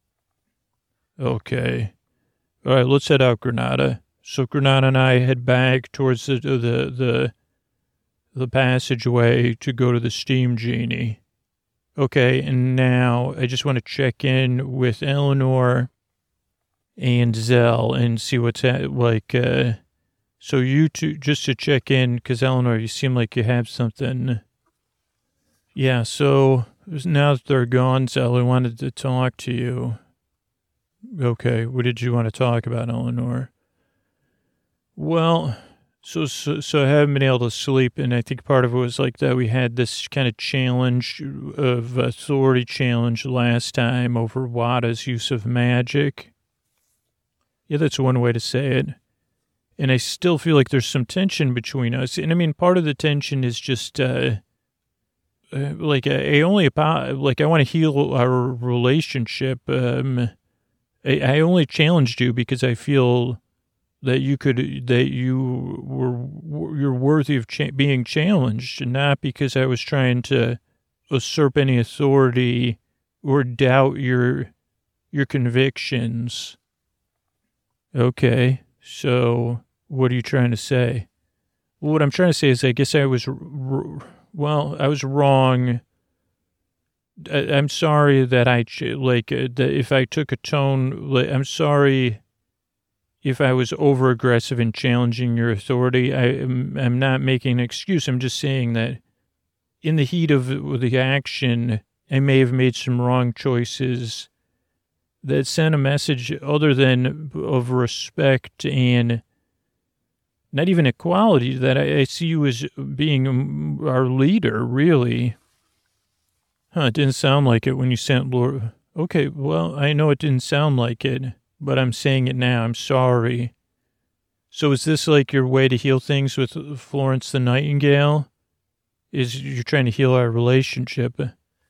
Speaker 2: Okay. All right, let's head out, Granada. So Granada and I head back towards the the the, the passageway to go to the Steam Genie. Okay, and now I just want to check in with Eleanor and Zell and see what's at, like, uh, so you two, just to check in, because Eleanor, you seem like you have something. Yeah, so now that they're gone, Zell, I wanted to talk to you. Okay, what did you want to talk about, Eleanor? Well, So, so, so I haven't been able to sleep, and I think part of it was like that we had this kind of challenge of authority challenge last time over Wada's use of magic. Yeah, that's one way to say it. And I still feel like there's some tension between us. And I mean, part of the tension is just, uh, uh like, I only, like, I want to heal our relationship. Um, I, I only challenged you because I feel that you could, that you were, you're worthy of cha- being challenged, and not because I was trying to usurp any authority or doubt your, your convictions. Okay, so what are you trying to say? Well, what I'm trying to say is I guess I was, well, I was wrong. I, I'm sorry that I, like, uh, that if I took a tone, like, I'm sorry if I was over-aggressive in challenging your authority. I am, I'm not making an excuse. I'm just saying that in the heat of the action, I may have made some wrong choices that sent a message other than of respect and not even equality, that I, I see you as being our leader, really. Huh, it didn't sound like it when you sent Lord. Okay, well, I know it didn't sound like it, but I'm saying it now. I'm sorry. So is this like your way to heal things with Florence the Nightingale? Is you're trying to heal our relationship?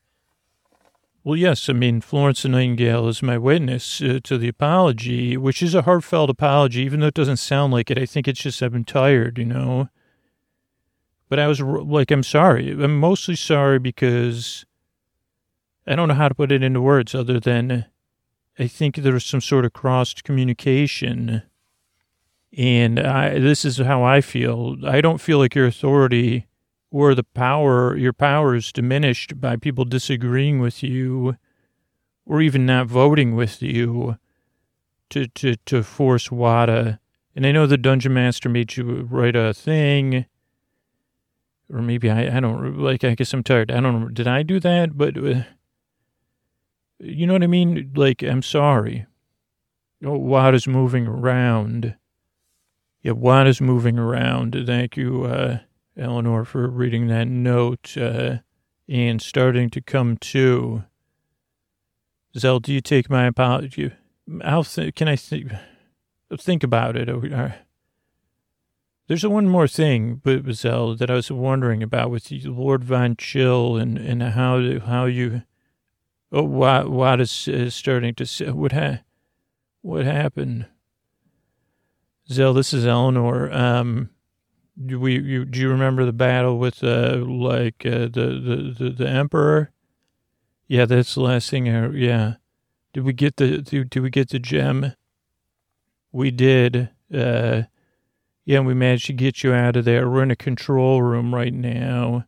Speaker 2: Well, yes. I mean, Florence the Nightingale is my witness uh, to the apology, which is a heartfelt apology, even though it doesn't sound like it. I think it's just I've been tired, you know. But I was like, I'm sorry. I'm mostly sorry because I don't know how to put it into words other than I think there was some sort of crossed communication, and I, this is how I feel. I don't feel like your authority or the power, your power is diminished by people disagreeing with you or even not voting with you to, to, to force Wada. And I know the Dungeon Master made you write a thing, or maybe I, I don't, like, I guess I'm tired. I don't know. Did I do that? But... Uh, You know what I mean? Like, I'm sorry. Oh, Wada's moving around. Yeah, Wada's moving around. Thank you, uh, Eleanor, for reading that note uh, and starting to come to. Zell, do you take my apology? I'll th- can I think think about it? There's one more thing, but Zell, that I was wondering about with you, Lord Von Chill, and, and how how you. Oh, what, what is, is starting to say? What, ha- what happened? Zell, this is Eleanor. Um, do we, you, do you remember the battle with, uh, like, uh, the, the, the, the Emperor? Yeah, that's the last thing I, yeah. Did we get the, did, did we get the gem? We did. Uh, yeah, we managed to get you out of there. We're in a control room right now.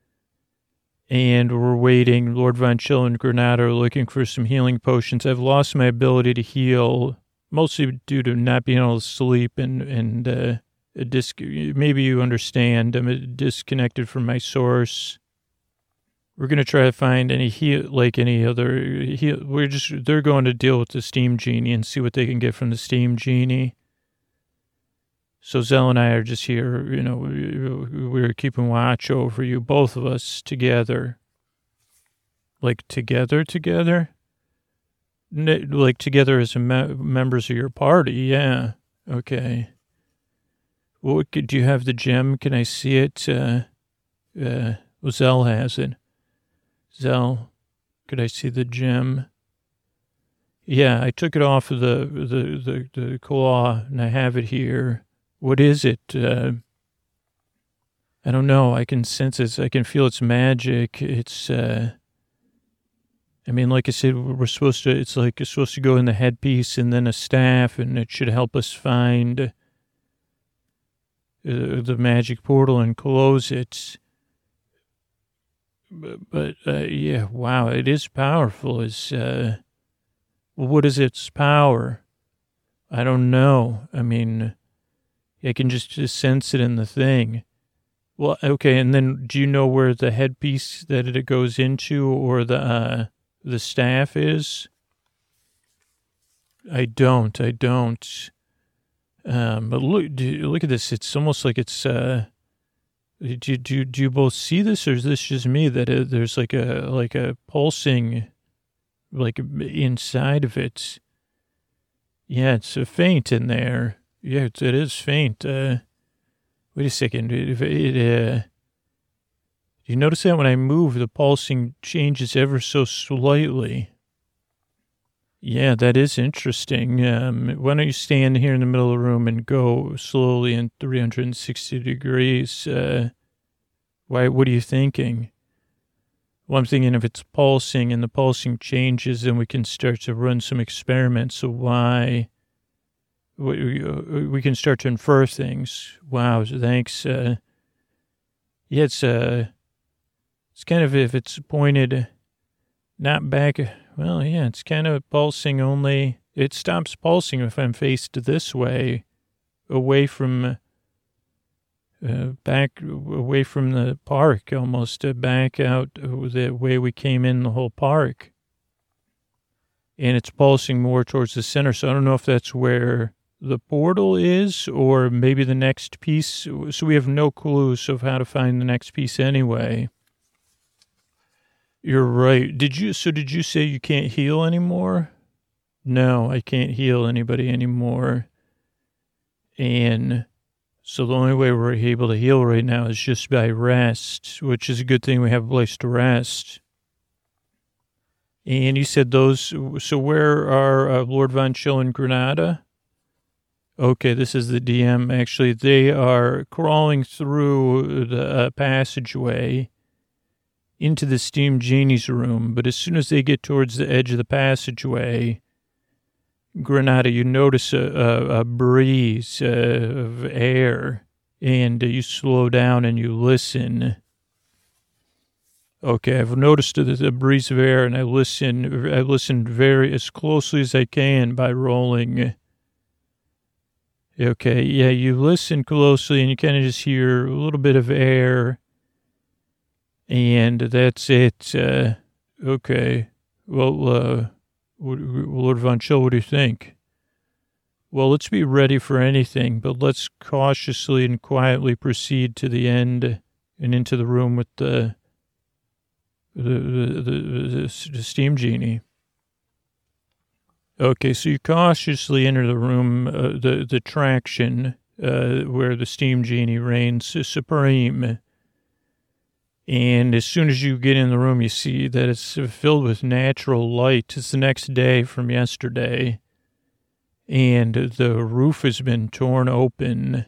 Speaker 2: And we're waiting. Lord Von Chill and Granada are looking for some healing potions. I've lost my ability to heal, mostly due to not being able to sleep and, and uh, a dis- maybe you understand. I'm disconnected from my source. We're going to try to find any heal, like any other heal. We're just, they're going to deal with the Steam Genie and see what they can get from the Steam Genie. So Zell and I are just here, you know, we're keeping watch over you, both of us together. Like together, together? Like together as a me- members of your party, yeah. Okay. Well, do you have the gem? Can I see it? Uh, uh, well, Zell has it. Zell, could I see the gem? Yeah, I took it off of the, the, the, the claw, and I have it here. What is it? Uh, I don't know. I can sense it. I can feel its magic. It's, uh, I mean, like I said, we're supposed to, it's like it's supposed to go in the headpiece and then a staff, and it should help us find uh, the magic portal and close it. But, but uh, yeah, wow, it is powerful. It's, uh, what is its power? I don't know. I mean, I can just, just sense it in the thing. Well, okay, and then do you know where the headpiece that it goes into or the uh, the staff is? I don't, I don't. Um, but look, do, look at this. It's almost like it's, uh, do, do, do you both see this, or is this just me that it, there's like a, like a pulsing, like inside of it? Yeah, it's a faint in there. Yeah, it, it is faint. Uh, wait a second. It, it, uh, do you notice that when I move, the pulsing changes ever so slightly? Yeah, that is interesting. Um, why don't you stand here in the middle of the room and go slowly in three hundred sixty degrees? Uh, why? What are you thinking? Well, I'm thinking if it's pulsing and the pulsing changes, then we can start to run some experiments. So why? We, we can start to infer things. Wow, thanks. Uh, yeah, it's, uh, it's kind of if it's pointed not back. Well, yeah, it's kind of pulsing only. It stops pulsing if I'm faced this way, away from, uh, back, away from the park, almost uh, back out the way we came in the whole park. And it's pulsing more towards the center, so I don't know if that's where the portal is or maybe the next piece. So we have no clues of how to find the next piece anyway. You're right. Did you, so did you say you can't heal anymore? No, I can't heal anybody anymore. And so the only way we're able to heal right now is just by rest, which is a good thing we have a place to rest. And you said those, so where are uh, Lord Von Chill and Granada? Okay, this is the D M. Actually, they are crawling through the uh, passageway into the Steam Genie's room, but as soon as they get towards the edge of the passageway, Granada, you notice a, a, a breeze uh, of air, and uh, you slow down and you listen. Okay, I've noticed the, the breeze of air, and I listen. I listened very as closely as I can by rolling. Okay, yeah, you listen closely, and you kind of just hear a little bit of air. And that's it. Uh, okay. Well, uh, Lord Von Chill, what do you think? Well, let's be ready for anything, but let's cautiously and quietly proceed to the end and into the room with the the the, the, the Steam Genie. Okay, so you cautiously enter the room, uh, the the traction uh, where the Steam Genie reigns supreme. And as soon as you get in the room, you see that it's filled with natural light. It's the next day from yesterday. And the roof has been torn open.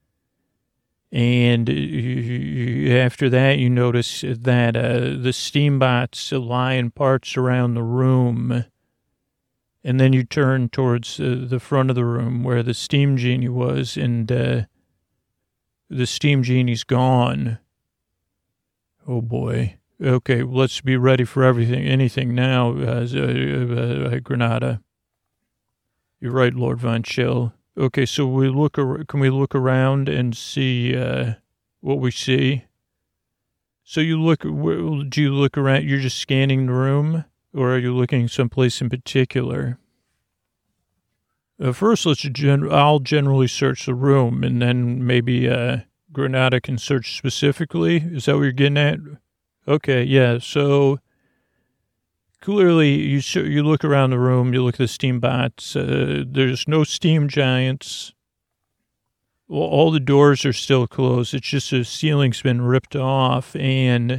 Speaker 2: And you, after that, you notice that uh, the steam bots lie in parts around the room. And then you turn towards uh, the front of the room where the Steam Genie was, and uh, the Steam Genie's gone. Oh, boy. Okay, let's be ready for everything, anything now, uh, uh, uh, Granada. You're right, Lord Von Chill. Okay, so we look. Ar- can we look around and see uh, what we see? So you look. Do you look around? You're just scanning the room, or are you looking someplace in particular? Uh, first, let's. Gen- I'll generally search the room, and then maybe uh, Granada can search specifically. Is that what you're getting at? Okay, yeah. So clearly, you you look around the room, you look at the steam bots. Uh, there's no steam giants. Well, all the doors are still closed. It's just the ceiling's been ripped off, and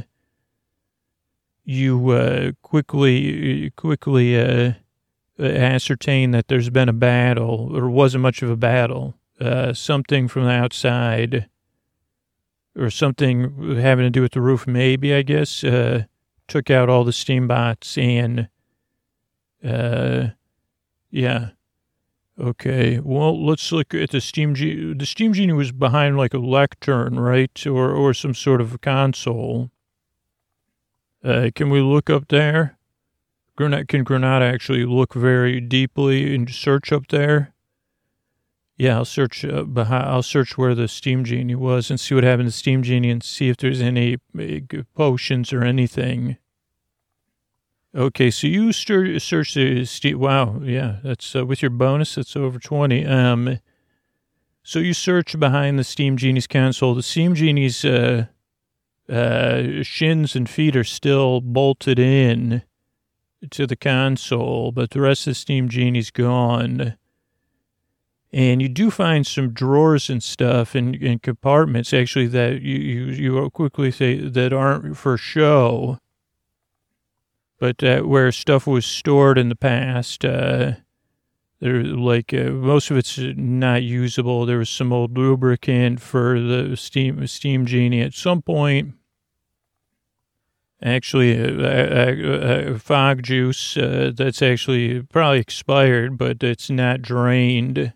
Speaker 2: you uh, quickly quickly uh, ascertain that there's been a battle, or wasn't much of a battle. Uh, something from the outside, or something having to do with the roof, maybe, I guess, uh, took out all the steam bots, and, uh, yeah. Okay, well, let's look at the Steam Genie. The Steam Genie was behind, like, a lectern, right, or or some sort of console. Uh, can we look up there? Granada, can Granada actually look very deeply and search up there? Yeah, I'll search uh, behind. I'll search where the Steam Genie was and see what happened to the Steam Genie and see if there's any uh, potions or anything. Okay, so you stir, search the Steam. Wow, yeah, that's uh, with your bonus. That's over twenty. Um, So you search behind the Steam Genie's console. The Steam Genie's uh, uh, shins and feet are still bolted in to the console, but the rest of the Steam Genie's gone. And you do find some drawers and stuff and, and compartments, actually, that you, you, you quickly say that aren't for show, but uh, where stuff was stored in the past. Uh, there, like uh, most of it's not usable. There was some old lubricant for the Steam Steam Genie at some point. Actually, a, a, a fog juice uh, that's actually probably expired, but it's not drained.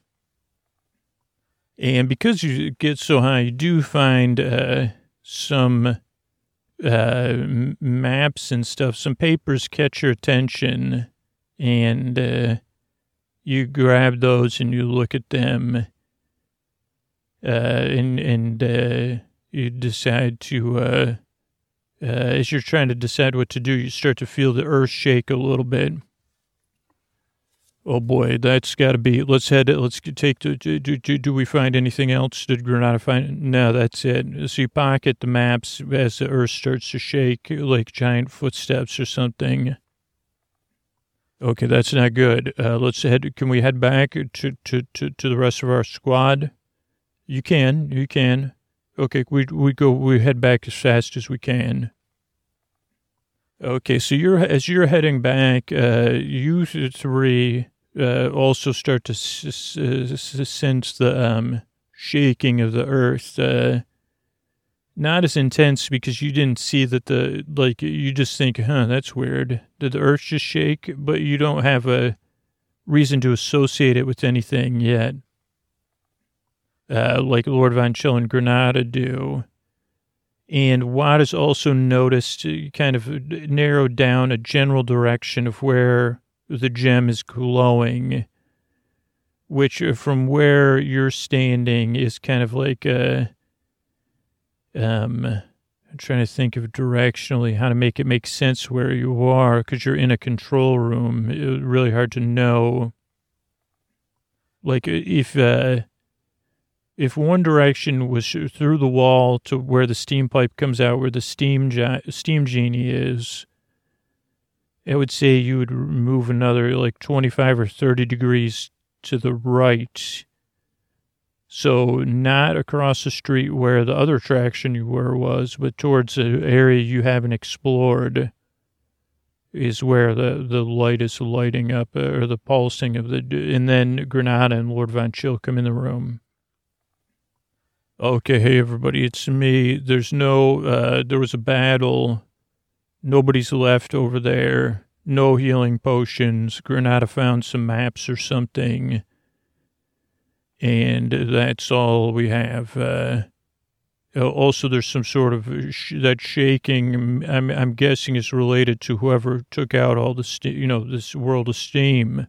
Speaker 2: And because you get so high, you do find uh, some uh, maps and stuff. Some papers catch your attention, and uh, you grab those and you look at them, uh, and and uh, you decide to. Uh, uh, as you're trying to decide what to do, you start to feel the earth shake a little bit. Oh boy, that's got to be. Let's head. Let's take. Do, do, do, do we find anything else? Did Granada find? No, that's it. So you pocket the maps as the earth starts to shake, like giant footsteps or something. Okay, that's not good. Uh, let's head. Can we head back to, to, to, to the rest of our squad? You can. You can. Okay, we we go. We head back as fast as we can. Okay, so you're as you're heading back, uh, you three uh, also start to s- s- sense the um, shaking of the earth. Uh, not as intense because you didn't see that the like. You just think, "Huh, that's weird." Did the earth just shake? But you don't have a reason to associate it with anything yet, uh, like Lord Von Chill and Granada do. And Watt has also noticed, kind of narrowed down a general direction of where the gem is glowing, which from where you're standing is kind of like a, um, I'm trying to think of directionally how to make it make sense where you are, because you're in a control room. It's really hard to know. Like if, uh, If one direction was through the wall to where the steam pipe comes out, where the steam steam genie is, I would say you would move another like twenty-five or thirty degrees to the right. So not across the street where the other attraction you were was, but towards an area you haven't explored is where the, the light is lighting up, or the pulsing of the, and then Granada and Lord Von Chill come in the room. Okay, hey, everybody, it's me. There's no, uh, there was a battle. Nobody's left over there. No healing potions. Granada found some maps or something. And that's all we have. Uh, also, there's some sort of, sh- that shaking, I'm, I'm guessing is related to whoever took out all the, st- you know, this world of steam.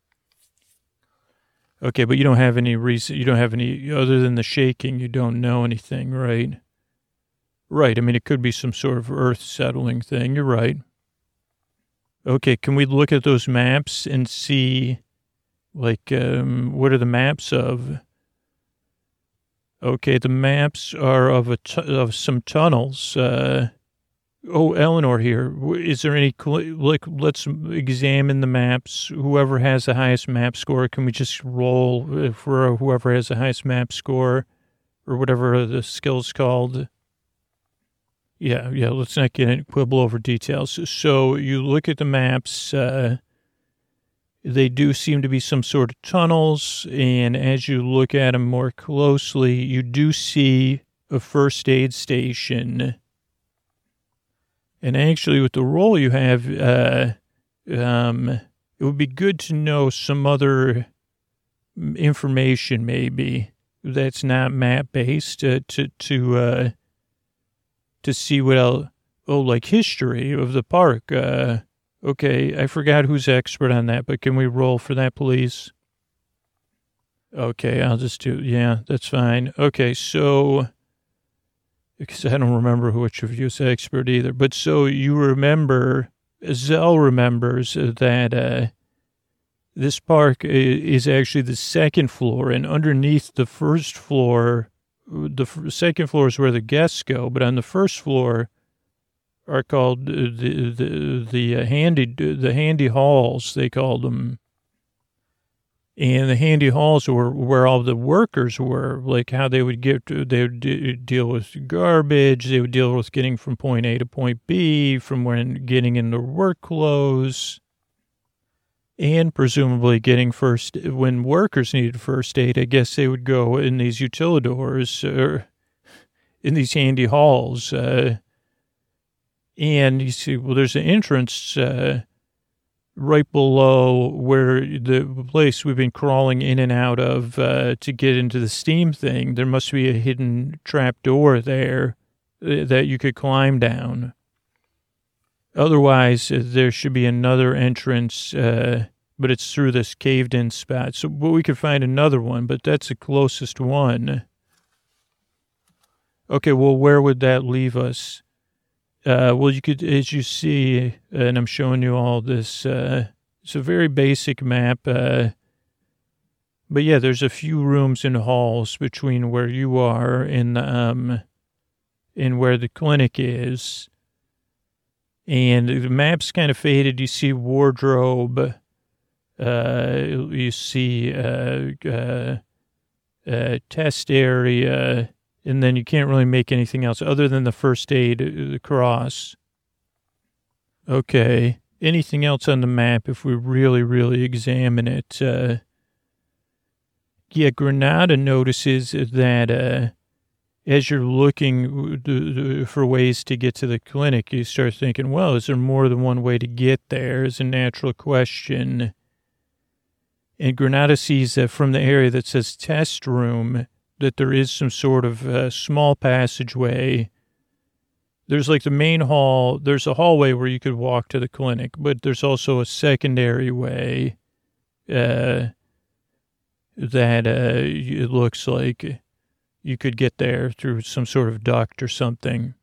Speaker 2: Okay, but you don't have any reason, you don't have any, other than the shaking, you don't know anything, right? Right, I mean, it could be some sort of earth settling thing, you're right. Okay, can we look at those maps and see, like, um, what are the maps of? Okay, the maps are of a t- of some tunnels, uh, oh, Eleanor here. Is there any, like, let's examine the maps. Whoever has the highest map score, can we just roll for whoever has the highest map score or whatever the skill's called? Yeah, yeah, let's not get in, quibble over details. So you look at the maps, uh, they do seem to be some sort of tunnels, and as you look at them more closely, you do see a first aid station. And actually, with the role you have, uh, um, it would be good to know some other information, maybe that's not map based, uh, to to uh, to see what else. Oh, like history of the park. Uh, okay, I forgot who's expert on that, but can we roll for that, please? Okay, I'll just do. Yeah, that's fine. Okay, so. Because I don't remember which of you is expert either. But so you remember, Zell remembers that uh, This park is actually the second floor, and underneath the first floor, the second floor is where the guests go, but on the first floor are called the the the uh, handy the handy halls, they called them. And the handy halls were where all the workers were, like how they would get to, they would d- deal with garbage, they would deal with getting from point A to point B, from when getting in their work clothes, and presumably getting first, when workers needed first aid, I guess they would go in these utilidors, or in these handy halls. Uh, and you see, well, there's an entrance, uh, right below where the place we've been crawling in and out of uh, to get into the steam thing. There must be a hidden trap door there uh, that you could climb down. Otherwise, uh, there should be another entrance, uh, but it's through this caved-in spot. So well, we could find another one, but that's the closest one. Okay, well, where would that leave us? Uh, well, you could, as you see, and I'm showing you all this, uh, it's a very basic map, uh, but yeah, there's a few rooms and halls between where you are and, um, and where the clinic is, and the map's kind of faded. You see wardrobe, uh, you see, uh, uh, uh, test area, and then you can't really make anything else other than the first aid, the cross. Okay. Anything else on the map if we really, really examine it? Uh, yeah, Granada notices that uh, as you're looking for ways to get to the clinic, you start thinking, well, is there more than one way to get there? Is a natural question. And Granada sees that from the area that says test room, that there is some sort of uh, small passageway. There's like the main hall. There's a hallway where you could walk to the clinic, but there's also a secondary way uh, that uh, it looks like you could get there through some sort of duct or something.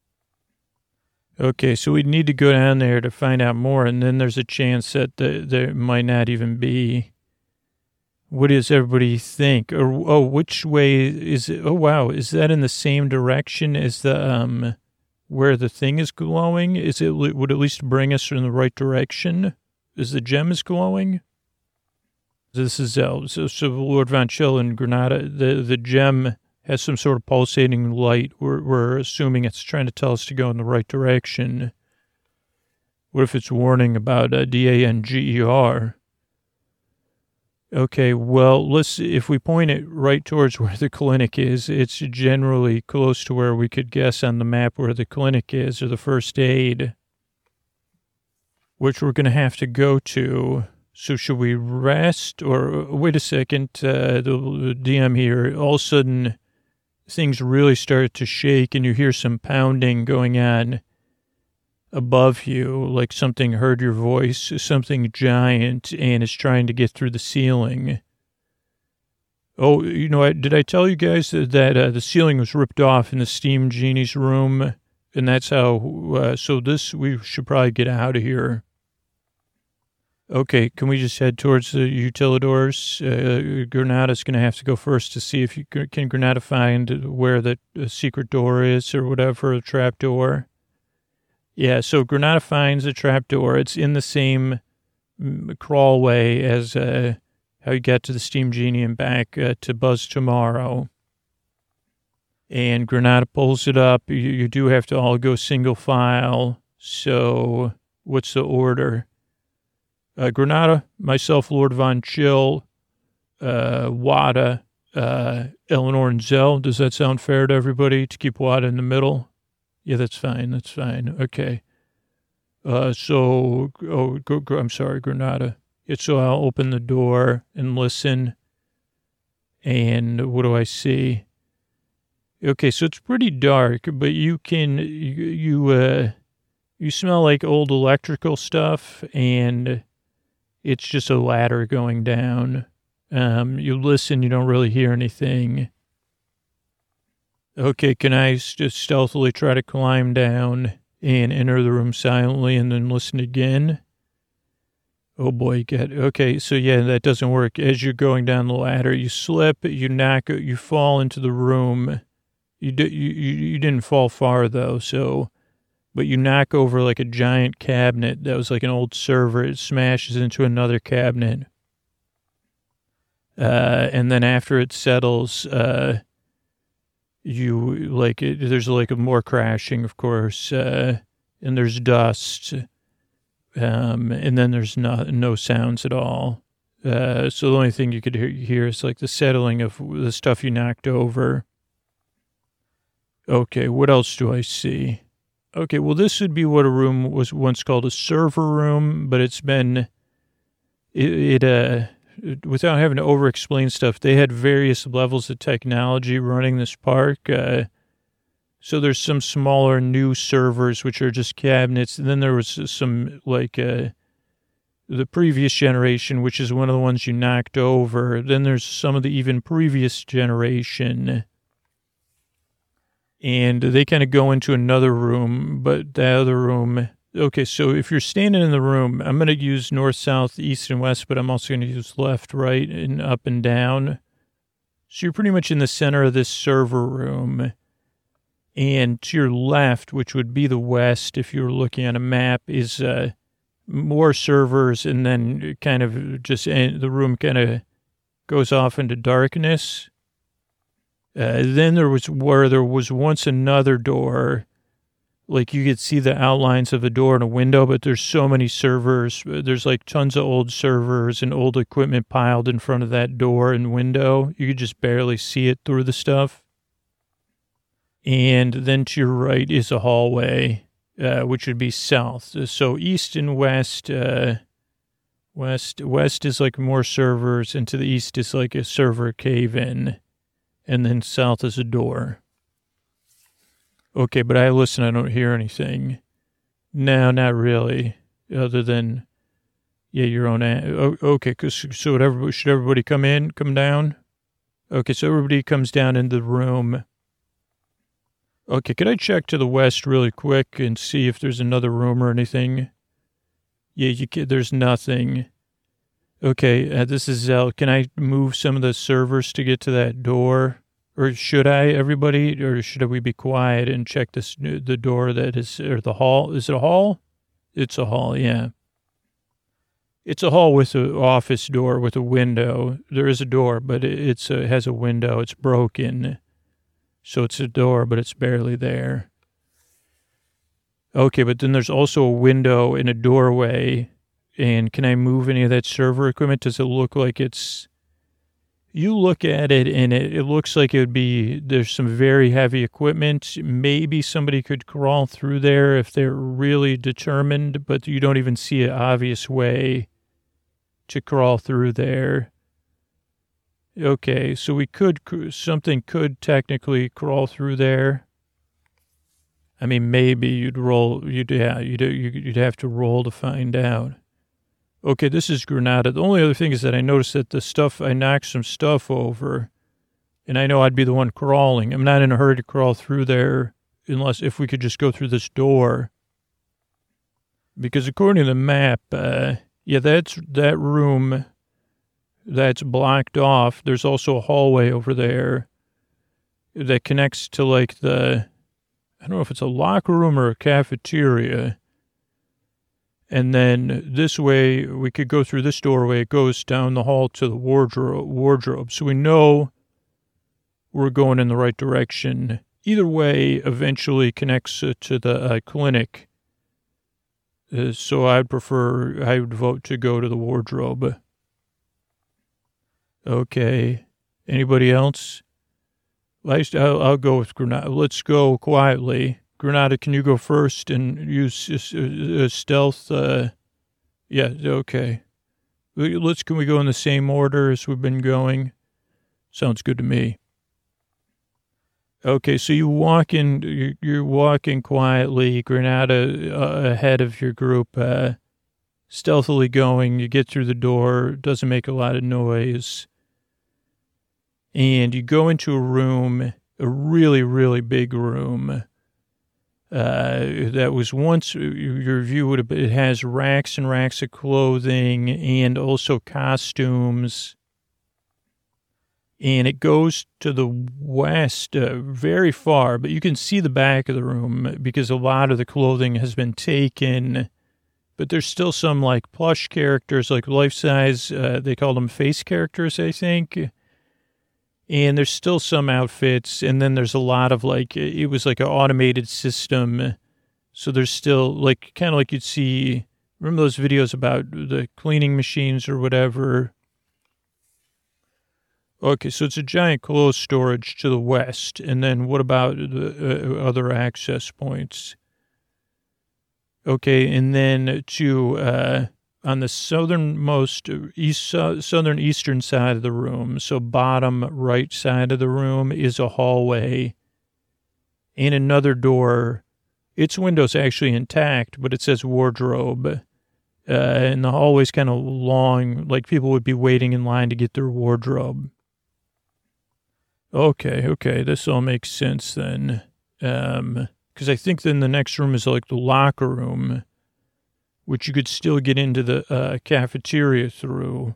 Speaker 2: Okay, so we'd need to go down there to find out more, and then there's a chance that the, there might not even be. What does everybody think? Or, oh, which way is it? Oh, wow. Is that in the same direction as the, um, where the thing is glowing? Is it, would at least bring us in the right direction? Is the gem is glowing? This is, uh, so, so Lord Von Chill in Granada, the, the gem has some sort of pulsating light. We're, we're assuming it's trying to tell us to go in the right direction. What if it's warning about uh, D A N G E R? Okay, well, let's, if we point it right towards where the clinic is, it's generally close to where we could guess on the map where the clinic is, or the first aid, which we're going to have to go to. So should we rest, or wait a second, uh, the, the D M here, all of a sudden things really start to shake and you hear some pounding going on above you, like something heard your voice, something giant, and is trying to get through the ceiling. Oh, you know, did I tell you guys that, that uh, the ceiling was ripped off in the Steam Genie's room? And that's how, uh, so this, we should probably get out of here. Okay, can we just head towards the utilidors? Uh, Granada's going to have to go first to see if you can Granada find where the uh, secret door is or whatever, a trap door. Yeah, so Granada finds a trapdoor. It's in the same crawlway as uh, how you got to the Steam Genie and back uh, to Buzz Tomorrow. And Granada pulls it up. You, you do have to all go single file. So what's the order? Uh, Granada, myself, Lord Von Chill, uh, Wada, uh, Eleanor, and Zell. Does that sound fair to everybody to keep Wada in the middle? Yeah, that's fine. That's fine. Okay. Uh, so, oh, go, go, I'm sorry, Granada. Yeah, so I'll open the door and listen. And what do I see? Okay, so it's pretty dark, but you can, you, you, uh, you smell like old electrical stuff, and it's just a ladder going down. Um, you listen, you don't really hear anything. Okay, can I just stealthily try to climb down and enter the room silently and then listen again? Oh boy, get okay. So yeah, that doesn't work. As you're going down the ladder, you slip, you knock, you fall into the room. You do, you you you didn't fall far though, so, but you knock over like a giant cabinet that was like an old server. It smashes into another cabinet, uh, and then after it settles, uh, you like it, there's like a more crashing, of course, uh, and there's dust. Um, and then there's no, no sounds at all. Uh, so the only thing you could hear, hear is like the settling of the stuff you knocked over. Okay, what else do I see? Okay, well, this would be what a room was once called, a server room, but it's been, it, it uh, without having to over-explain stuff, they had various levels of technology running this park. Uh, So there's some smaller new servers, which are just cabinets. And then there was some like uh, the previous generation, which is one of the ones you knocked over. Then there's some of the even previous generation. And they kind of go into another room, but the other room. Okay, so if you're standing in the room, I'm going to use north, south, east, and west, but I'm also going to use left, right, and up and down. So you're pretty much in the center of this server room. And to your left, which would be the west, if you were looking at a map, is uh, more servers, and then kind of just uh, the room kind of goes off into darkness. Uh, then there was where there was once another door, like you could see the outlines of a door and a window, but there's so many servers. There's like tons of old servers and old equipment piled in front of that door and window. You could just barely see it through the stuff. And then to your right is a hallway, uh, which would be south. So east and west, uh, west, west is like more servers, and to the east is like a server cave-in, and then south is a door. Okay, but I listen, I don't hear anything. No, not really, other than, yeah, your own, a- okay, cause, so would everybody, should everybody come in, come down? Okay, so everybody comes down into the room. Okay, could I check to the west really quick and see if there's another room or anything? Yeah, you can, there's nothing. Okay, uh, this is Zell. Can I move some of the servers to get to that door? Or should I, everybody? Or should we be quiet and check this the door that is, or the hall? Is it a hall? It's a hall, yeah. It's a hall with an office door with a window. There is a door, but it it's a, has a window. It's broken. So it's a door, but it's barely there. Okay, but then there's also a window and a doorway. And can I move any of that server equipment? Does it look like it's... You look at it, and it, it looks like it would be... There's some very heavy equipment. Maybe somebody could crawl through there if they're really determined, but you don't even see an obvious way to crawl through there. Okay, so we could, something could technically crawl through there. I mean, maybe you'd roll, you'd, yeah, you'd, you'd have to roll to find out. Okay, this is Granada. The only other thing is that I noticed that the stuff, I knocked some stuff over, and I know I'd be the one crawling. I'm not in a hurry to crawl through there unless, if we could just go through this door. Because according to the map, uh, yeah, that's, that room... that's blocked off. There's also a hallway over there that connects to like the, I don't know if it's a locker room or a cafeteria. And then this way we could go through this doorway. It goes down the hall to the wardrobe. wardrobe. So we know we're going in the right direction. Either way eventually connects uh, to the uh, clinic. Uh, so I'd prefer, I would vote to go to the wardrobe. Okay. Anybody else? I'll, I'll go with Granada. Let's go quietly. Granada, can you go first and use uh, stealth? Uh, yeah, okay. Let's, can we go in the same order as we've been going? Sounds good to me. Okay, so you walk in, you're walking quietly, Granada uh, ahead of your group, uh, stealthily going. You get through the door, doesn't make a lot of noise. And you go into a room, a really, really big room. Uh, that was once your view would have been, it has racks and racks of clothing and also costumes. And it goes to the west uh, very far, but you can see the back of the room because a lot of the clothing has been taken. But there's still some like plush characters, like life-size, uh, they call them face characters, I think. And there's still some outfits, and then there's a lot of, like, it was like an automated system. So there's still, like, kind of like you'd see, remember those videos about the cleaning machines or whatever? Okay, so it's a giant clothes storage to the west. And then what about the uh, other access points? Okay, and then to... Uh, on the southernmost, east, southern eastern side of the room, so bottom right side of the room, is a hallway and another door. Its window's actually intact, but it says wardrobe. Uh, and the hallway's kind of long, like people would be waiting in line to get their wardrobe. Okay, okay, this all makes sense then. Um, because I think then the next room is like the locker room, which you could still get into the uh, cafeteria through.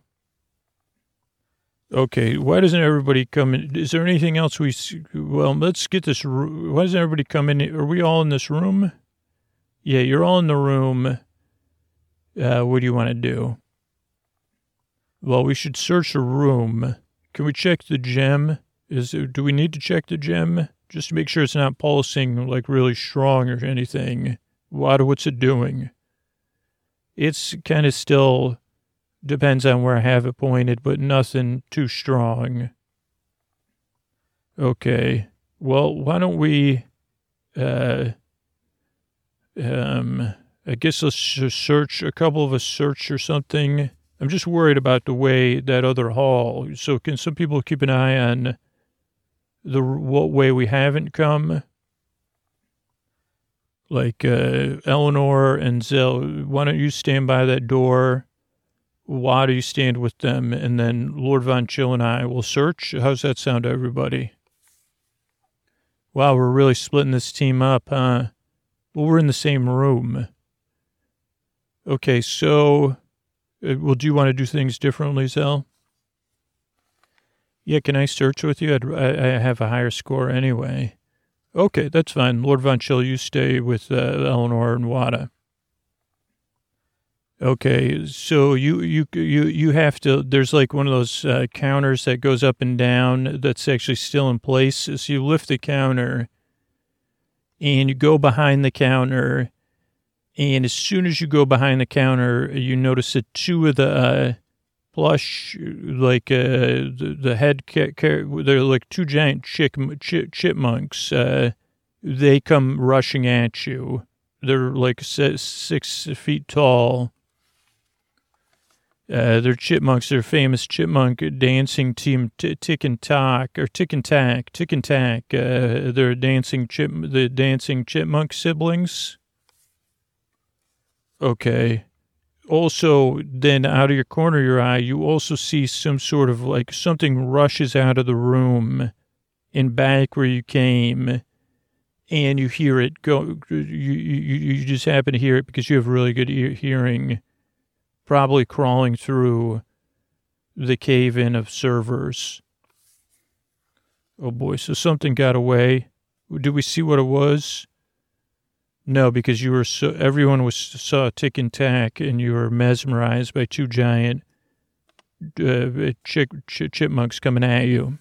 Speaker 2: Okay, why doesn't everybody come in? Is there anything else we... Well, let's get this... Why doesn't everybody come in? Are we all in this room? Yeah, you're all in the room. Uh, what do you want to do? Well, we should search a room. Can we check the gem? Is Do we need to check the gem? Just to make sure it's not pulsing, like, really strong or anything. What, what's it doing? It's kind of still depends on where I have it pointed, but nothing too strong. Okay. Well, why don't we, uh, um, I guess let's search, a couple of us search or something. I'm just worried about the way that other hall. So can some people keep an eye on the what way we haven't come? Like, uh, Eleanor and Zell, why don't you stand by that door? Why do you stand with them? And then Lord Von Chill and I will search. How's that sound to everybody? Wow, we're really splitting this team up, huh? Well, we're in the same room. Okay, so, uh, well, do you want to do things differently, Zell? Yeah, can I search with you? I'd, I, I have a higher score anyway. Okay, that's fine. Lord Von Chill, you stay with uh, Eleanor and Wada. Okay, so you you you you have to. There's like one of those uh, counters that goes up and down. That's actually still in place. So you lift the counter, and you go behind the counter. And as soon as you go behind the counter, you notice that two of the uh, plush, like uh, the, the head, ca- ca- they're like two giant chick, ch- chipmunks. Uh, they come rushing at you. They're like six, six feet tall. Uh, they're chipmunks. They're famous chipmunk dancing team, t- Tick and Tack, or Tick and Tack, Tick and Tack. Uh, they're dancing chip, the dancing chipmunk siblings. Okay. Also, then out of your corner of your eye, you also see some sort of like something rushes out of the room and back where you came, and you hear it go. You you, you just happen to hear it because you have really good ear, hearing, probably crawling through the cave-in of servers. Oh boy! So something got away. Did we see what it was? No, because you were so, everyone was saw Tick and Tack, and you were mesmerized by two giant uh, chick, ch- chipmunks coming at you.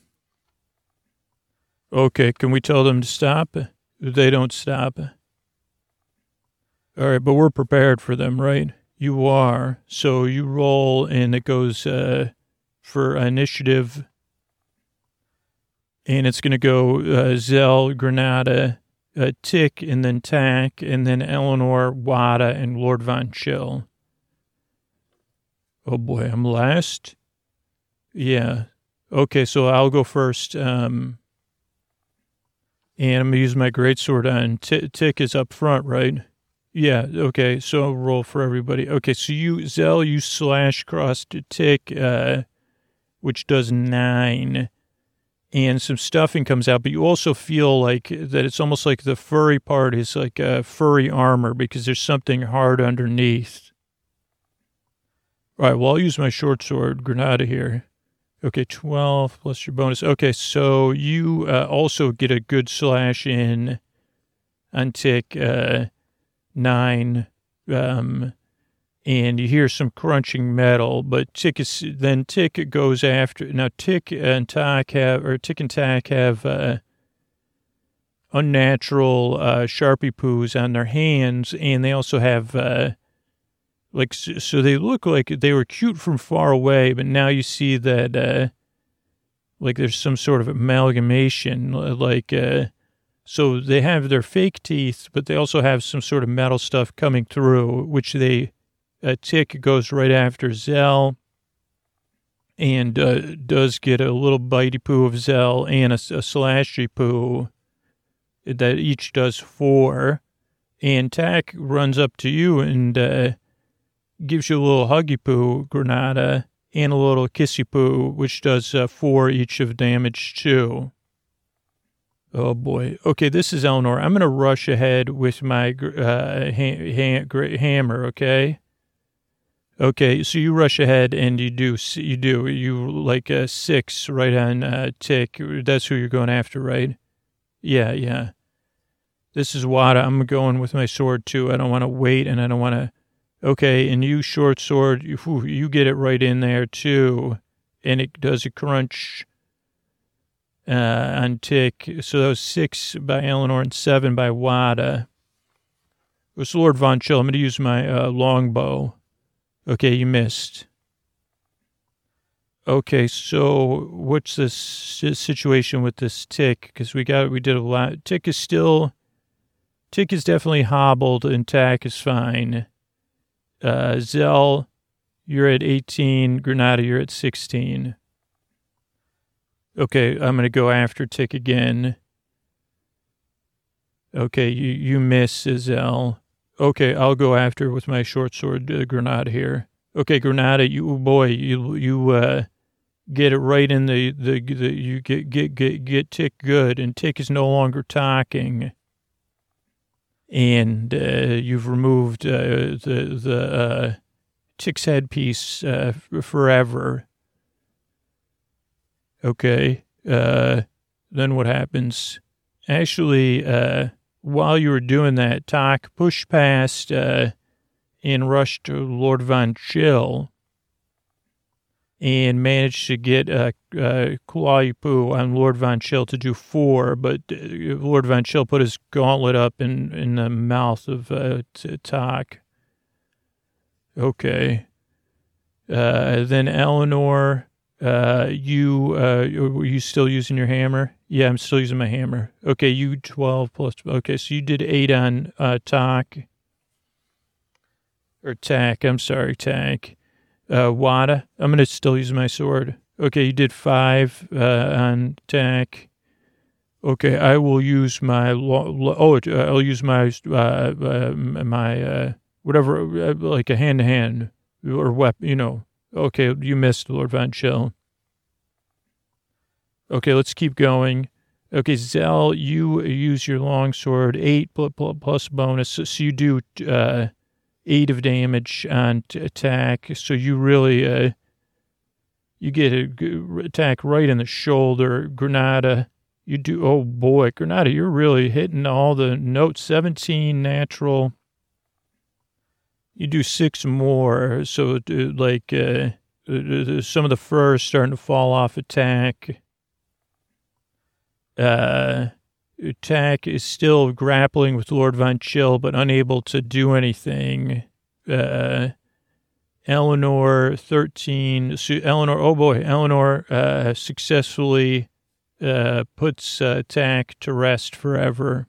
Speaker 2: Okay, can we tell them to stop? They don't stop. All right, but we're prepared for them, right? You are. So you roll, and it goes uh, for initiative, and it's going to go uh, Zell, Granada, Uh, Tick, and then Tack, and then Eleanor, Wada, and Lord Von Chill. Oh boy, I'm last? Yeah. Okay, so I'll go first. Um, and I'm going to use my greatsword on. T- Tick is up front, right? Yeah, okay, so I'll roll for everybody. Okay, so you, Zell, you slash across to Tick, uh, which does nine. and some stuffing comes out, but you also feel like that it's almost like the furry part is like a furry armor because there's something hard underneath. All right, well, I'll use my short sword, Granada here. Okay, twelve plus your bonus. Okay, so you uh, also get a good slash in on tick uh, nine, um, and you hear some crunching metal, but tick is, then tick goes after. Now, tick and tack have, or tick and tack have uh, unnatural uh, Sharpie poos on their hands, and they also have, uh, like, so they look like they were cute from far away, but now you see that, uh, like, there's some sort of amalgamation, like, uh, so they have their fake teeth, but they also have some sort of metal stuff coming through, which they, uh, tick goes right after Zell, and uh, does get a little bitey poo of Zell and a, a slashy poo that each does four, and Tack runs up to you and uh, gives you a little huggy poo, Granada, and a little kissy poo, which does uh, four each of damage too. Oh boy. Okay, this is Eleanor. I'm going to rush ahead with my uh, ha- ha- hammer, okay? Okay, so you rush ahead and you do, you do, you like a six right on uh, tick. That's who you're going after, right? Yeah, yeah. This is Wada. I'm going with my sword too. I don't want to wait and I don't want to. Okay, and you short sword, you, you get it right in there too. And it does a crunch uh, on tick. So that was six by Eleanor and seven by Wada. It was Lord Von Chill. I'm going to use my uh, longbow. Okay, you missed. Okay, so what's this situation with this tick? Because we got, we did a lot. Tick is still, tick is definitely hobbled and tack is fine. Uh, Zell, you're at eighteen. Granada, you're at sixteen. Okay, I'm going to go after tick again. Okay, you, you miss, Zell. Okay, I'll go after with my short sword, uh, Granada here. Okay, Granada, you boy, you you uh, get it right in the the, the you get get get get tick good, and tick is no longer talking, and uh, you've removed uh, the the uh, tick's headpiece uh, forever. Okay, uh, then what happens? Actually, uh. While you were doing that, Tack pushed past uh, and rushed to Lord Von Chill and managed to get a uh, uh, Clawy Poo on Lord Von Chill to do four, but uh, Lord Von Chill put his gauntlet up in, in the mouth of uh, Tack. Okay. Uh, then Eleanor, uh, you, uh, were you still using your hammer? Yeah, I'm still using my hammer. Okay, you twelve plus, okay, so you did eight on uh, Tack. Or Tack, I'm sorry, Tack. Uh, Wada, I'm going to still use my sword. Okay, you did five uh, on Tack. Okay, I will use my, lo- lo- oh, I'll use my, uh, uh, my, uh, whatever, uh, like a hand-to-hand or weapon, you know. Okay, you missed, Lord Von Chill. Okay, let's keep going. Okay, Zell, you use your longsword, eight plus bonus, so you do uh, eight of damage on t- attack. So you really, uh, you get an attack right in the shoulder. Granada, you do, oh boy, Granada, you're really hitting all the notes, seventeen natural. You do six more, so like uh, some of the fur is starting to fall off attack. Uh, Tack is still grappling with Lord Von Chill, but unable to do anything. Uh, Eleanor, thirteen. So Eleanor, oh boy, Eleanor uh, successfully uh, puts uh, Tack to rest forever.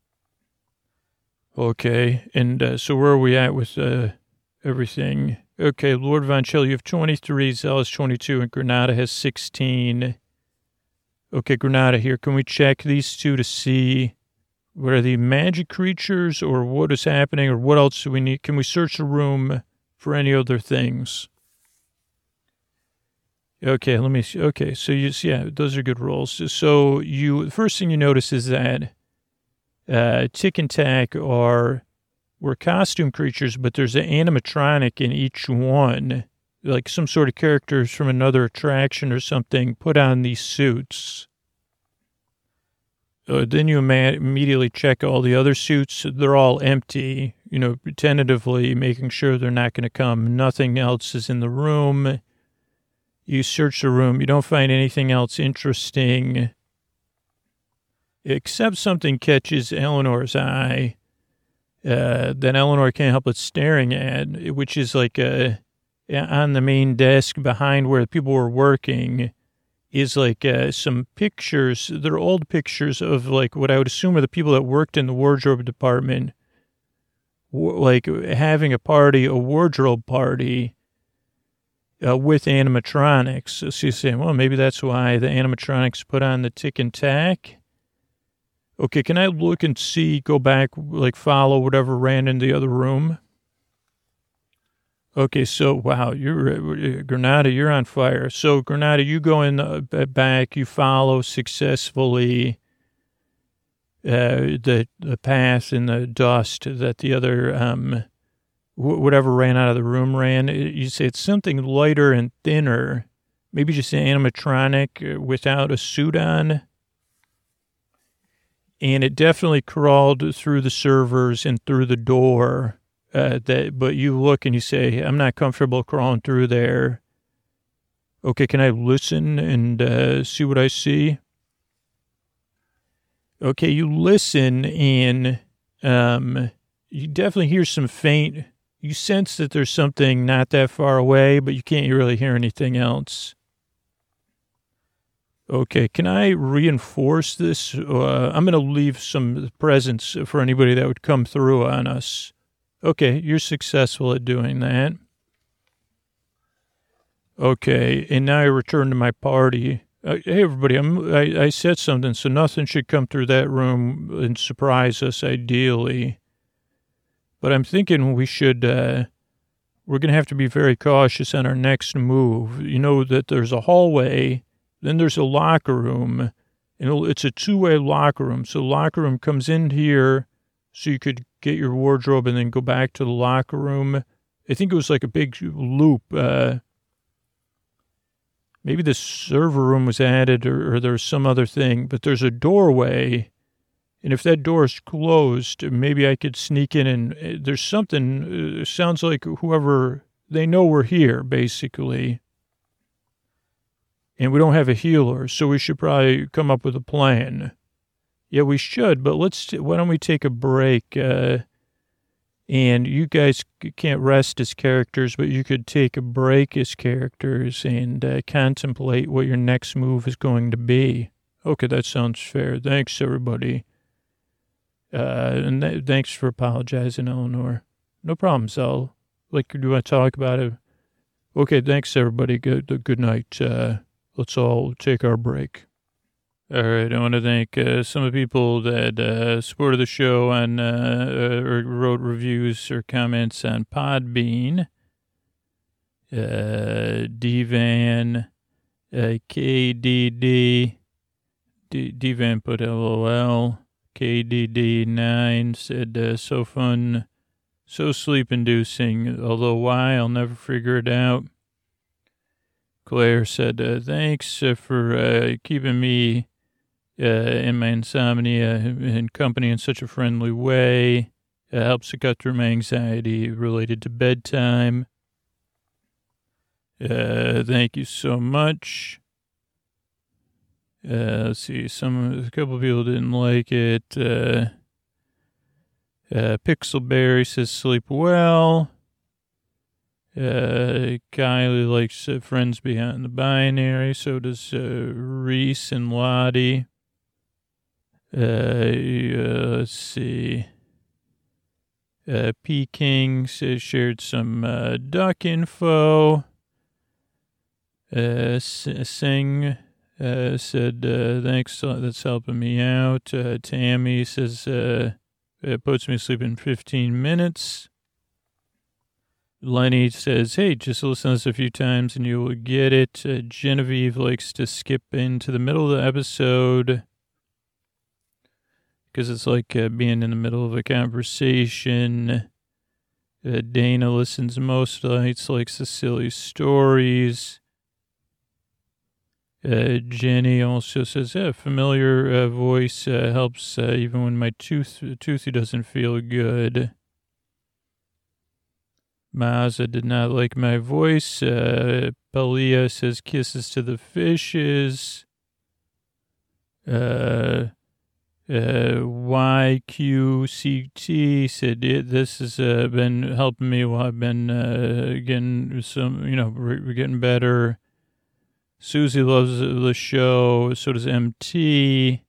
Speaker 2: Okay, and uh, so where are we at with uh, everything? Okay, Lord Von Chill, you have twenty-three, Zell has twenty-two, and Granada has sixteen. Okay, Granada here. Can we check these two to see what are the magic creatures or what is happening or what else do we need? Can we search the room for any other things? Okay, let me see. Okay, so you yeah, those are good rolls. So you the first thing you notice is that uh, Tick and Tack are were costume creatures, but there's an animatronic in each one, like some sort of characters from another attraction or something, put on these suits. Uh, then you ima- immediately check all the other suits. They're all empty, you know, tentatively making sure they're not going to come. Nothing else is in the room. You search the room. You don't find anything else interesting, except something catches Eleanor's eye. Uh, that Eleanor can't help but staring at, which is like a, on the main desk behind where people were working, is like uh, some pictures. They're old pictures of like what I would assume are the people that worked in the wardrobe department, w- like having a party, a wardrobe party. Uh, with animatronics. So you're saying, well, maybe that's why the animatronics put on the Tick and Tack. Okay, can I look and see, go back, like follow whatever ran in the other room? Okay, so, wow, you're, Granada, you're on fire. So, Granada, you go in the back, you follow successfully uh, the, the path in the dust that the other... Um, whatever ran out of the room ran. You say it's something lighter and thinner, maybe just an animatronic without a suit on. And it definitely crawled through the servers and through the door. Uh, that, but you look and you say, I'm not comfortable crawling through there. Okay, can I listen and uh, see what I see? Okay, you listen and um, you definitely hear some faint... You sense that there's something not that far away, but you can't really hear anything else. Okay, can I reinforce this? Uh, I'm going to leave some presents for anybody that would come through on us. Okay, you're successful at doing that. Okay, and now I return to my party. Uh, hey, everybody, I'm, I, I said something, so nothing should come through that room and surprise us, ideally. But I'm thinking we should, uh, we're going to have to be very cautious on our next move. You know that there's a hallway, then there's a locker room, and it's a two-way locker room. So the locker room comes in here so you could get your wardrobe and then go back to the locker room. I think it was like a big loop. Uh, maybe the server room was added or, or there's some other thing, but there's a doorway. And if that door is closed, maybe I could sneak in and there's something, uh, sounds like whoever, they know we're here, basically. And we don't have a healer, so we should probably come up with a plan. Yeah, we should, but let's, why don't we take a break? Uh, and you guys can't rest as characters, but you could take a break as characters and uh, contemplate what your next move is going to be. Okay, that sounds fair. Thanks, everybody. Uh, and th- thanks for apologizing, Eleanor. No problem, Sal. Like, do you want to talk about it? Okay, thanks, everybody. Good, good night. Uh, let's all take our break. All right, I want to thank uh, some of the people that uh, supported the show and uh, or wrote reviews or comments on Podbean. Uh, D-Van, uh, K D D, D- D-Van put L O L. K D D nine said, uh, so fun, so sleep-inducing, although why, I'll never figure it out. Claire said, uh, thanks uh, for uh, keeping me uh, in my insomnia and company in such a friendly way. It helps to cut through my anxiety related to bedtime. Uh, thank you so much. Uh, let's see, some, a couple of people didn't like it. Uh, uh, Pixelberry says sleep well. Uh, Kylie likes uh, Friends Beyond the Binary. So does uh, Reese and Lottie. Uh, uh, let's see. Uh, P. King says shared some uh, duck info. Uh, Sing. Uh, said, uh, thanks, uh, that's helping me out. Uh, Tammy says, uh, it puts me to sleep in fifteen minutes. Lenny says, hey, just listen to this a few times and you will get it. Uh, Genevieve likes to skip into the middle of the episode because it's like uh, being in the middle of a conversation. Uh, Dana listens most nights, likes the silly stories. Uh, Jenny also says, yeah, familiar uh, voice uh, helps uh, even when my tooth toothy doesn't feel good. Mazza did not like my voice. Uh, Palia says kisses to the fishes. Uh, uh, Y Q C T said it, this has uh, been helping me while I've been uh, getting some, you know, we're getting better. Susie loves the show. So does M T.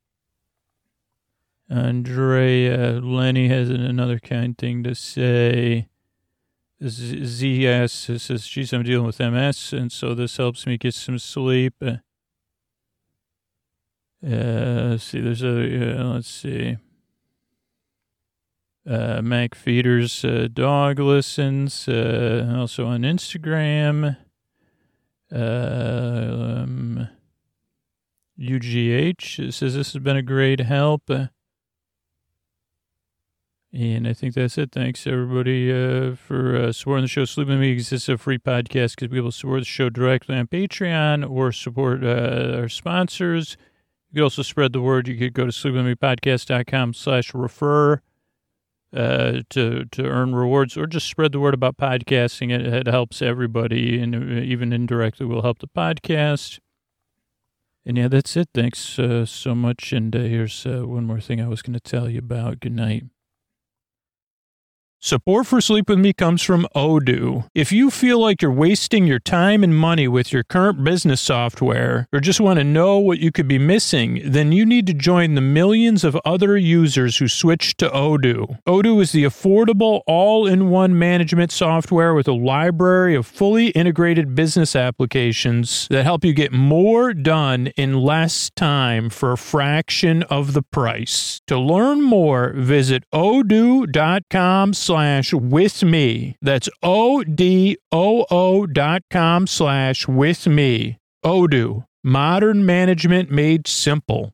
Speaker 2: Andrea, Lenny has another kind thing to say. Z S says, geez, I'm dealing with M S, and so this helps me get some sleep. Uh, let's see, there's a, uh, let's see. Uh, Mac Feeder's uh, dog listens, uh, also on Instagram. Uh, um, U G H says, this has been a great help. Uh, And I think that's it. Thanks, everybody, uh, for uh, supporting the show. Sleep With Me exists as a free podcast because people support the show directly on Patreon or support uh, our sponsors. You could also spread the word. You could go to sleepwithmepodcast.com slash refer uh, to, to earn rewards, or just spread the word about podcasting. It, it helps everybody, and even indirectly will help the podcast. And, yeah, that's it. Thanks uh, so much. And uh, here's uh, one more thing I was going to tell you about. Good night. Support for Sleep With Me comes from Odoo. If you feel like you're wasting your time and money with your current business software, or just want to know what you could be missing, then you need to join the millions of other users who switched to Odoo. Odoo is the affordable, all-in-one management software with a library of fully integrated business applications that help you get more done in less time for a fraction of the price. To learn more, visit odoo.com slash with me. That's O-D-O-O dot com slash with me. Odoo. Modern management made simple.